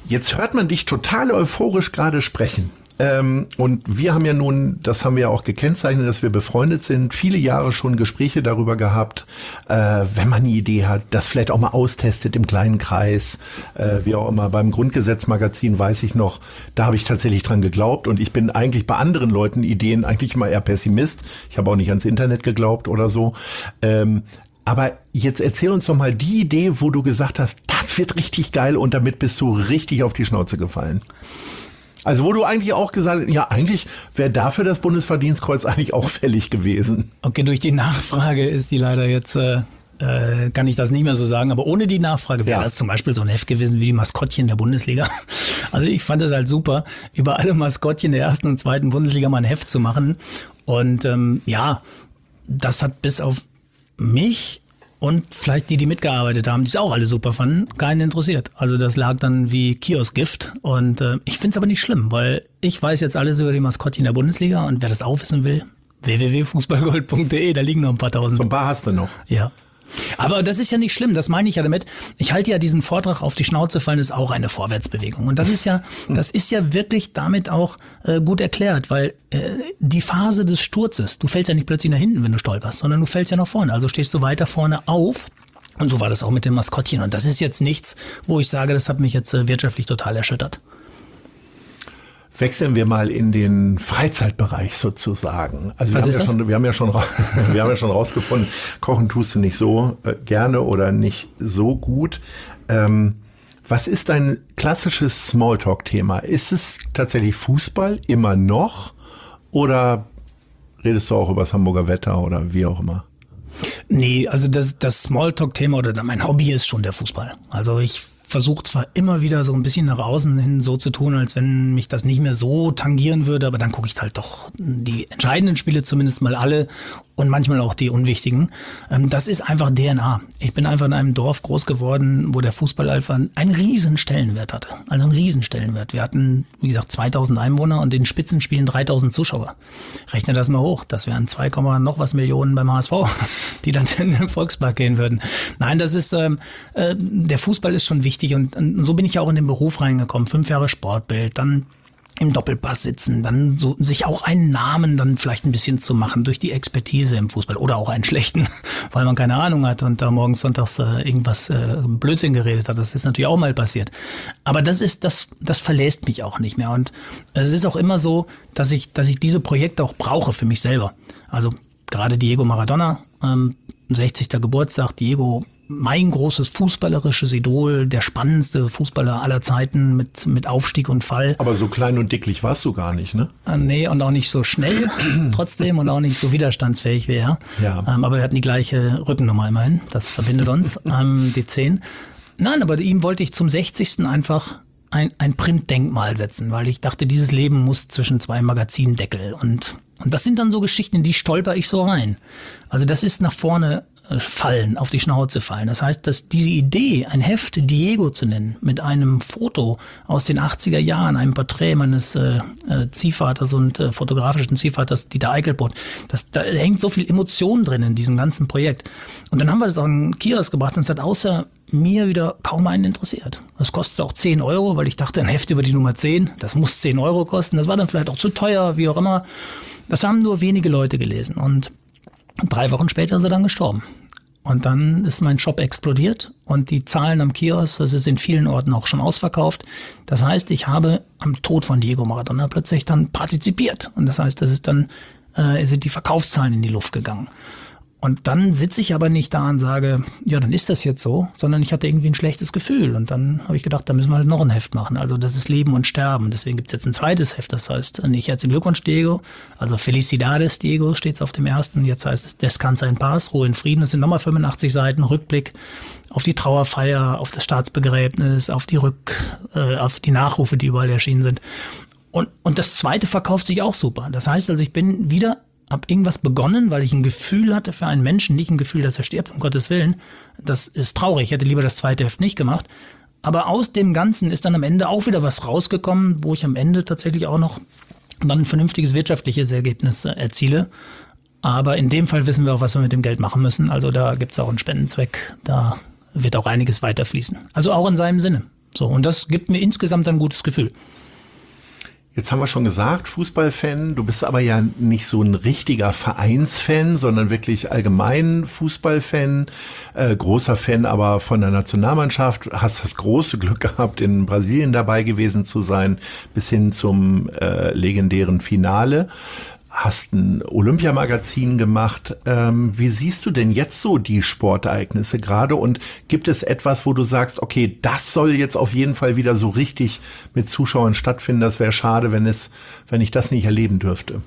Jetzt hört man dich total euphorisch gerade sprechen. Ähm, und wir haben ja nun, das haben wir ja auch gekennzeichnet, dass wir befreundet sind, viele Jahre schon Gespräche darüber gehabt, äh, wenn man eine Idee hat, das vielleicht auch mal austestet im kleinen Kreis, äh, wie auch immer. Beim Grundgesetz-Magazin weiß ich noch, da habe ich tatsächlich dran geglaubt und ich bin eigentlich bei anderen Leuten Ideen eigentlich immer eher Pessimist. Ich habe auch nicht ans Internet geglaubt oder so. Ähm, aber jetzt erzähl uns doch mal die Idee, wo du gesagt hast, das wird richtig geil und damit bist du richtig auf die Schnauze gefallen. Also wo du eigentlich auch gesagt hast, ja eigentlich wäre dafür das Bundesverdienstkreuz eigentlich auch fällig gewesen. Okay, durch die Nachfrage ist die leider jetzt, äh, äh, kann ich das nicht mehr so sagen, aber ohne die Nachfrage wäre Ja. das zum Beispiel so ein Heft gewesen wie die Maskottchen der Bundesliga. Also ich fand es halt super, über alle Maskottchen der ersten und zweiten Bundesliga mal ein Heft zu machen. Und ähm, ja, das hat bis auf mich und vielleicht die, die mitgearbeitet haben, die es auch alle super fanden, keinen interessiert. Also das lag dann wie Kioskgift. Und äh, ich finde es aber nicht schlimm, weil ich weiß jetzt alles über die Maskottchen der Bundesliga und wer das auch wissen will, w w w punkt fußballgold punkt de, da liegen noch ein paar tausend. So ein paar hast du noch. Ja. Aber das ist ja nicht schlimm, das meine ich ja damit. Ich halte ja diesen Vortrag auf die Schnauze fallen, ist auch eine Vorwärtsbewegung. Und das ist ja, das ist ja wirklich damit auch äh, gut erklärt, weil äh, die Phase des Sturzes, du fällst ja nicht plötzlich nach hinten, wenn du stolperst, sondern du fällst ja nach vorne. Also stehst du weiter vorne auf. Und so war das auch mit dem Maskottchen. Und das ist jetzt nichts, wo ich sage, das hat mich jetzt äh, wirtschaftlich total erschüttert. Wechseln wir mal in den Freizeitbereich sozusagen. Also wir Was haben, ist ja das? schon, wir haben ja schon, ra- wir haben ja schon rausgefunden, kochen tust du nicht so äh, gerne oder nicht so gut. Ähm, was ist dein klassisches Smalltalk-Thema? Ist es tatsächlich Fußball immer noch oder redest du auch über das Hamburger Wetter oder wie auch immer? Nee, also das, das Smalltalk-Thema oder mein Hobby ist schon der Fußball. Also ich versuche zwar immer wieder so ein bisschen nach außen hin so zu tun, als wenn mich das nicht mehr so tangieren würde, aber dann gucke ich halt doch die entscheidenden Spiele zumindest mal alle und manchmal auch die unwichtigen. Ähm, das ist einfach D N A. Ich bin einfach in einem Dorf groß geworden, wo der Fußball einfach einen riesen Stellenwert hatte. Also einen riesen Stellenwert. Wir hatten, wie gesagt, zweitausend Einwohner und in Spitzenspielen dreitausend Zuschauer. Rechne das mal hoch. Das wären zwei, noch was Millionen beim H S V, die dann in den Volkspark gehen würden. Nein, das ist, ähm, äh, der Fußball ist schon wichtig und, und so bin ich ja auch in den Beruf reingekommen. Fünf Jahre Sportbild, dann im Doppelpass sitzen, dann so sich auch einen Namen dann vielleicht ein bisschen zu machen durch die Expertise im Fußball oder auch einen schlechten, weil man keine Ahnung hat und da morgens sonntags äh, irgendwas äh, Blödsinn geredet hat. Das ist natürlich auch mal passiert. Aber das ist, das, das verlässt mich auch nicht mehr. Und es ist auch immer so, dass ich, dass ich diese Projekte auch brauche für mich selber. Also gerade Diego Maradona, ähm, sechzigster Geburtstag, Diego, mein großes fußballerisches Idol, der spannendste Fußballer aller Zeiten mit, mit Aufstieg und Fall. Aber so klein und dicklich warst du gar nicht, ne? Äh, nee, und auch nicht so schnell trotzdem und auch nicht so widerstandsfähig wie er. Ja. Ähm, aber wir hatten die gleiche Rückennummer immerhin. Das verbindet uns, ähm, die zehn. Nein, aber ihm wollte ich zum sechzigsten einfach ein, ein Printdenkmal setzen, weil ich dachte, dieses Leben muss zwischen zwei Magazindeckel. Und, und das sind dann so Geschichten, in die stolper ich so rein. Also das ist nach vorne fallen, auf die Schnauze fallen. Das heißt, dass diese Idee, ein Heft Diego zu nennen, mit einem Foto aus den achtziger Jahren, einem Porträt meines äh, äh, Ziehvaters und äh, fotografischen Ziehvaters Dieter Eichelbrot, das, da hängt so viel Emotion drin in diesem ganzen Projekt. Und dann haben wir das auch in den Kiosk gebracht und es hat außer mir wieder kaum einen interessiert. Das kostet auch zehn Euro, weil ich dachte, ein Heft über die Nummer zehn, das muss zehn Euro kosten. Das war dann vielleicht auch zu teuer, wie auch immer. Das haben nur wenige Leute gelesen und drei Wochen später ist er dann gestorben. Und dann ist mein Shop explodiert und die Zahlen am Kiosk, das ist in vielen Orten auch schon ausverkauft. Das heißt, ich habe am Tod von Diego Maradona plötzlich dann partizipiert. Und das heißt, das ist dann, äh, sind die Verkaufszahlen in die Luft gegangen. Und dann sitze ich aber nicht da und sage, ja, dann ist das jetzt so, sondern ich hatte irgendwie ein schlechtes Gefühl. Und dann habe ich gedacht, da müssen wir halt noch ein Heft machen. Also das ist Leben und Sterben. Deswegen gibt es jetzt ein zweites Heft. Das heißt, nicht herzlichen Glückwunsch, Diego. Also Felicidades, Diego, steht es auf dem ersten. Jetzt heißt es Descansa in Paz, Ruhe in Frieden. Das sind nochmal fünfundachtzig Seiten Rückblick auf die Trauerfeier, auf das Staatsbegräbnis, auf die Rück, äh, auf die Nachrufe, die überall erschienen sind. Und, und das zweite verkauft sich auch super. Das heißt also, ich bin wieder hab irgendwas begonnen, weil ich ein Gefühl hatte für einen Menschen, nicht ein Gefühl, dass er stirbt, um Gottes Willen. Das ist traurig, ich hätte lieber das zweite Heft nicht gemacht. Aber aus dem Ganzen ist dann am Ende auch wieder was rausgekommen, wo ich am Ende tatsächlich auch noch dann ein vernünftiges wirtschaftliches Ergebnis erziele. Aber in dem Fall wissen wir auch, was wir mit dem Geld machen müssen. Also da gibt es auch einen Spendenzweck, da wird auch einiges weiterfließen. Also auch in seinem Sinne. So, und das gibt mir insgesamt ein gutes Gefühl. Jetzt haben wir schon gesagt, Fußballfan, du bist aber ja nicht so ein richtiger Vereinsfan, sondern wirklich allgemein Fußballfan, äh, großer Fan aber von der Nationalmannschaft, hast das große Glück gehabt, in Brasilien dabei gewesen zu sein, bis hin zum äh, legendären Finale. Hast ein Olympiamagazin gemacht. Ähm, wie siehst du denn jetzt so die Sportereignisse gerade? Und gibt es etwas, wo du sagst, okay, das soll jetzt auf jeden Fall wieder so richtig mit Zuschauern stattfinden? Das wäre schade, wenn es, wenn ich das nicht erleben dürfte.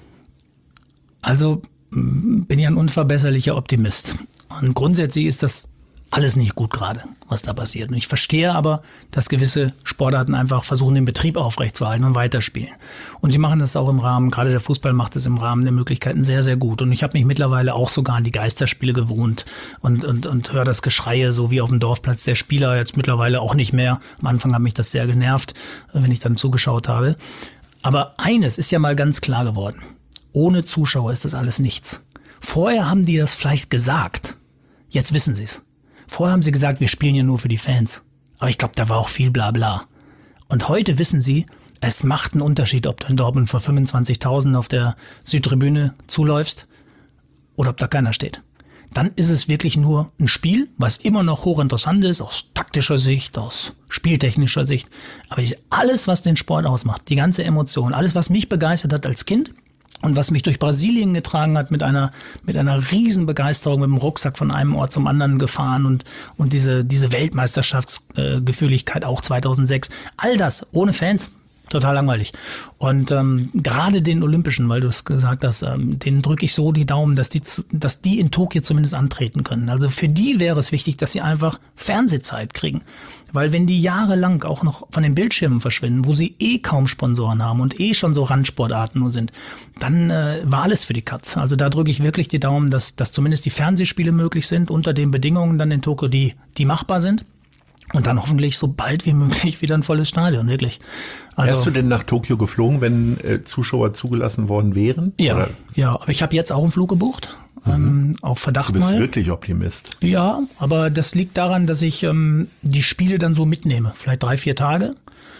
Also bin ich ein unverbesserlicher Optimist. Und grundsätzlich ist das alles nicht gut gerade, was da passiert. Und ich verstehe aber, dass gewisse Sportarten einfach versuchen, den Betrieb aufrechtzuerhalten und weiterspielen. Und sie machen das auch im Rahmen, gerade der Fußball macht es im Rahmen der Möglichkeiten sehr, sehr gut. Und ich habe mich mittlerweile auch sogar an die Geisterspiele gewohnt und, und, und höre das Geschreie, so wie auf dem Dorfplatz der Spieler, jetzt mittlerweile auch nicht mehr. Am Anfang hat mich das sehr genervt, wenn ich dann zugeschaut habe. Aber eines ist ja mal ganz klar geworden. Ohne Zuschauer ist das alles nichts. Vorher haben die das vielleicht gesagt. Jetzt wissen sie es. Vorher haben sie gesagt, wir spielen ja nur für die Fans. Aber ich glaube, da war auch viel Blabla. Und heute wissen sie, es macht einen Unterschied, ob du in Dortmund vor fünfundzwanzigtausend auf der Südtribüne zuläufst oder ob da keiner steht. Dann ist es wirklich nur ein Spiel, was immer noch hochinteressant ist, aus taktischer Sicht, aus spieltechnischer Sicht. Aber alles, was den Sport ausmacht, die ganze Emotion, alles, was mich begeistert hat als Kind, und was mich durch Brasilien getragen hat, mit einer, mit einer riesen Begeisterung, mit dem Rucksack von einem Ort zum anderen gefahren und, und diese, diese Weltmeisterschaftsgefühligkeit auch zweitausendsechs. All das ohne Fans. Total langweilig. Und ähm, gerade den Olympischen, weil du es gesagt hast, ähm, denen drücke ich so die Daumen, dass die, dass die in Tokio zumindest antreten können. Also für die wäre es wichtig, dass sie einfach Fernsehzeit kriegen. Weil wenn die jahrelang auch noch von den Bildschirmen verschwinden, wo sie eh kaum Sponsoren haben und eh schon so Randsportarten nur sind, dann äh, war alles für die Katz. Also da drücke ich wirklich die Daumen, dass, dass zumindest die Fernsehspiele möglich sind, unter den Bedingungen dann in Tokio, die, die machbar sind. Und dann hoffentlich so bald wie möglich wieder ein volles Stadion, wirklich. Also, wärst du denn nach Tokio geflogen, wenn äh, Zuschauer zugelassen worden wären? Ja, oder? ja, aber ich habe jetzt auch einen Flug gebucht, mhm. ähm, auf Verdacht mal. Du bist mal. wirklich Optimist. Ja, aber das liegt daran, dass ich ähm, die Spiele dann so mitnehme, vielleicht drei, vier Tage.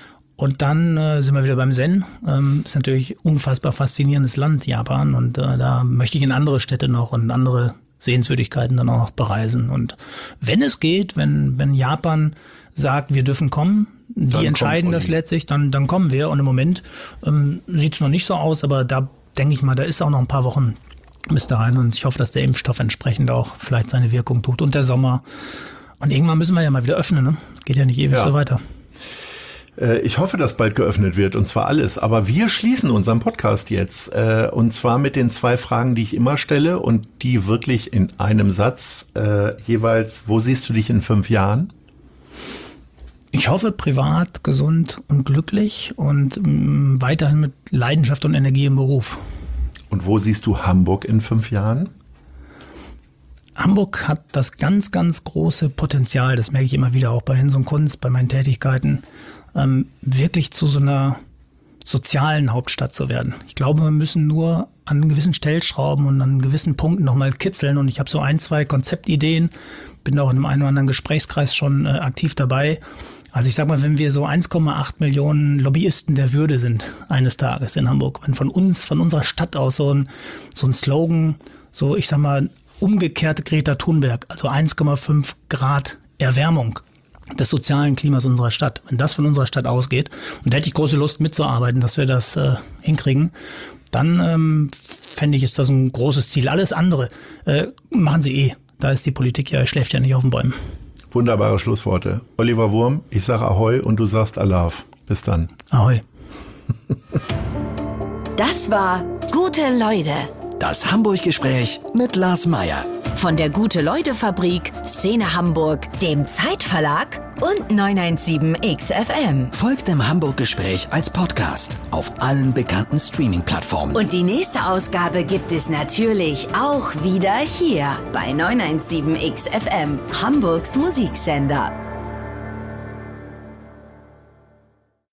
Und dann äh, sind wir wieder beim Zen. Ähm, ist natürlich ein unfassbar faszinierendes Land, Japan. Und äh, da möchte ich in andere Städte noch und andere Sehenswürdigkeiten dann auch noch bereisen. Und wenn es geht, wenn, wenn Japan sagt, wir dürfen kommen, die dann entscheiden das letztlich, dann, dann kommen wir. Und im Moment ähm, sieht es noch nicht so aus, aber da denke ich mal, da ist auch noch ein paar Wochen bis dahin. Und ich hoffe, dass der Impfstoff entsprechend auch vielleicht seine Wirkung tut. Und der Sommer. Und irgendwann müssen wir ja mal wieder öffnen. Ne? Geht ja nicht ewig ja. so weiter. Ich hoffe, dass bald geöffnet wird, und zwar alles. Aber wir schließen unseren Podcast jetzt. Und zwar mit den zwei Fragen, die ich immer stelle und die wirklich in einem Satz äh, jeweils, wo siehst du dich in fünf Jahren? Ich hoffe, privat, gesund und glücklich und mh, weiterhin mit Leidenschaft und Energie im Beruf. Und wo siehst du Hamburg in fünf Jahren? Hamburg hat das ganz, ganz große Potenzial, das merke ich immer wieder auch bei Hinz und Kunst, bei meinen Tätigkeiten, ähm, wirklich zu so einer sozialen Hauptstadt zu werden. Ich glaube, wir müssen nur an gewissen Stellschrauben und an gewissen Punkten nochmal kitzeln. Und ich habe so ein, zwei Konzeptideen, bin auch in einem einen oder anderen Gesprächskreis schon äh, aktiv dabei. Also ich sag mal, wenn wir so eins Komma acht Millionen Lobbyisten der Würde sind eines Tages in Hamburg, wenn von uns, von unserer Stadt aus so ein, so ein Slogan, so ich sag mal, umgekehrte Greta Thunberg, also eins Komma fünf Grad Erwärmung des sozialen Klimas unserer Stadt. Wenn das von unserer Stadt ausgeht, und da hätte ich große Lust mitzuarbeiten, dass wir das äh, hinkriegen, dann ähm, fände ich, ist das ein großes Ziel. Alles andere äh, machen sie eh. Da ist die Politik ja, schläft ja nicht auf den Bäumen. Wunderbare Schlussworte. Oliver Wurm, ich sage Ahoi und du sagst Alaf. Bis dann. Ahoi. Das war Gute Leute. Das Hamburg-Gespräch mit Lars Meier. Von der Gute-Leute-Fabrik, Szene Hamburg, dem Zeitverlag und neun eins sieben X F M. Folgt dem Hamburg-Gespräch als Podcast auf allen bekannten Streaming-Plattformen. Und die nächste Ausgabe gibt es natürlich auch wieder hier bei neun eins sieben X F M, Hamburgs Musiksender.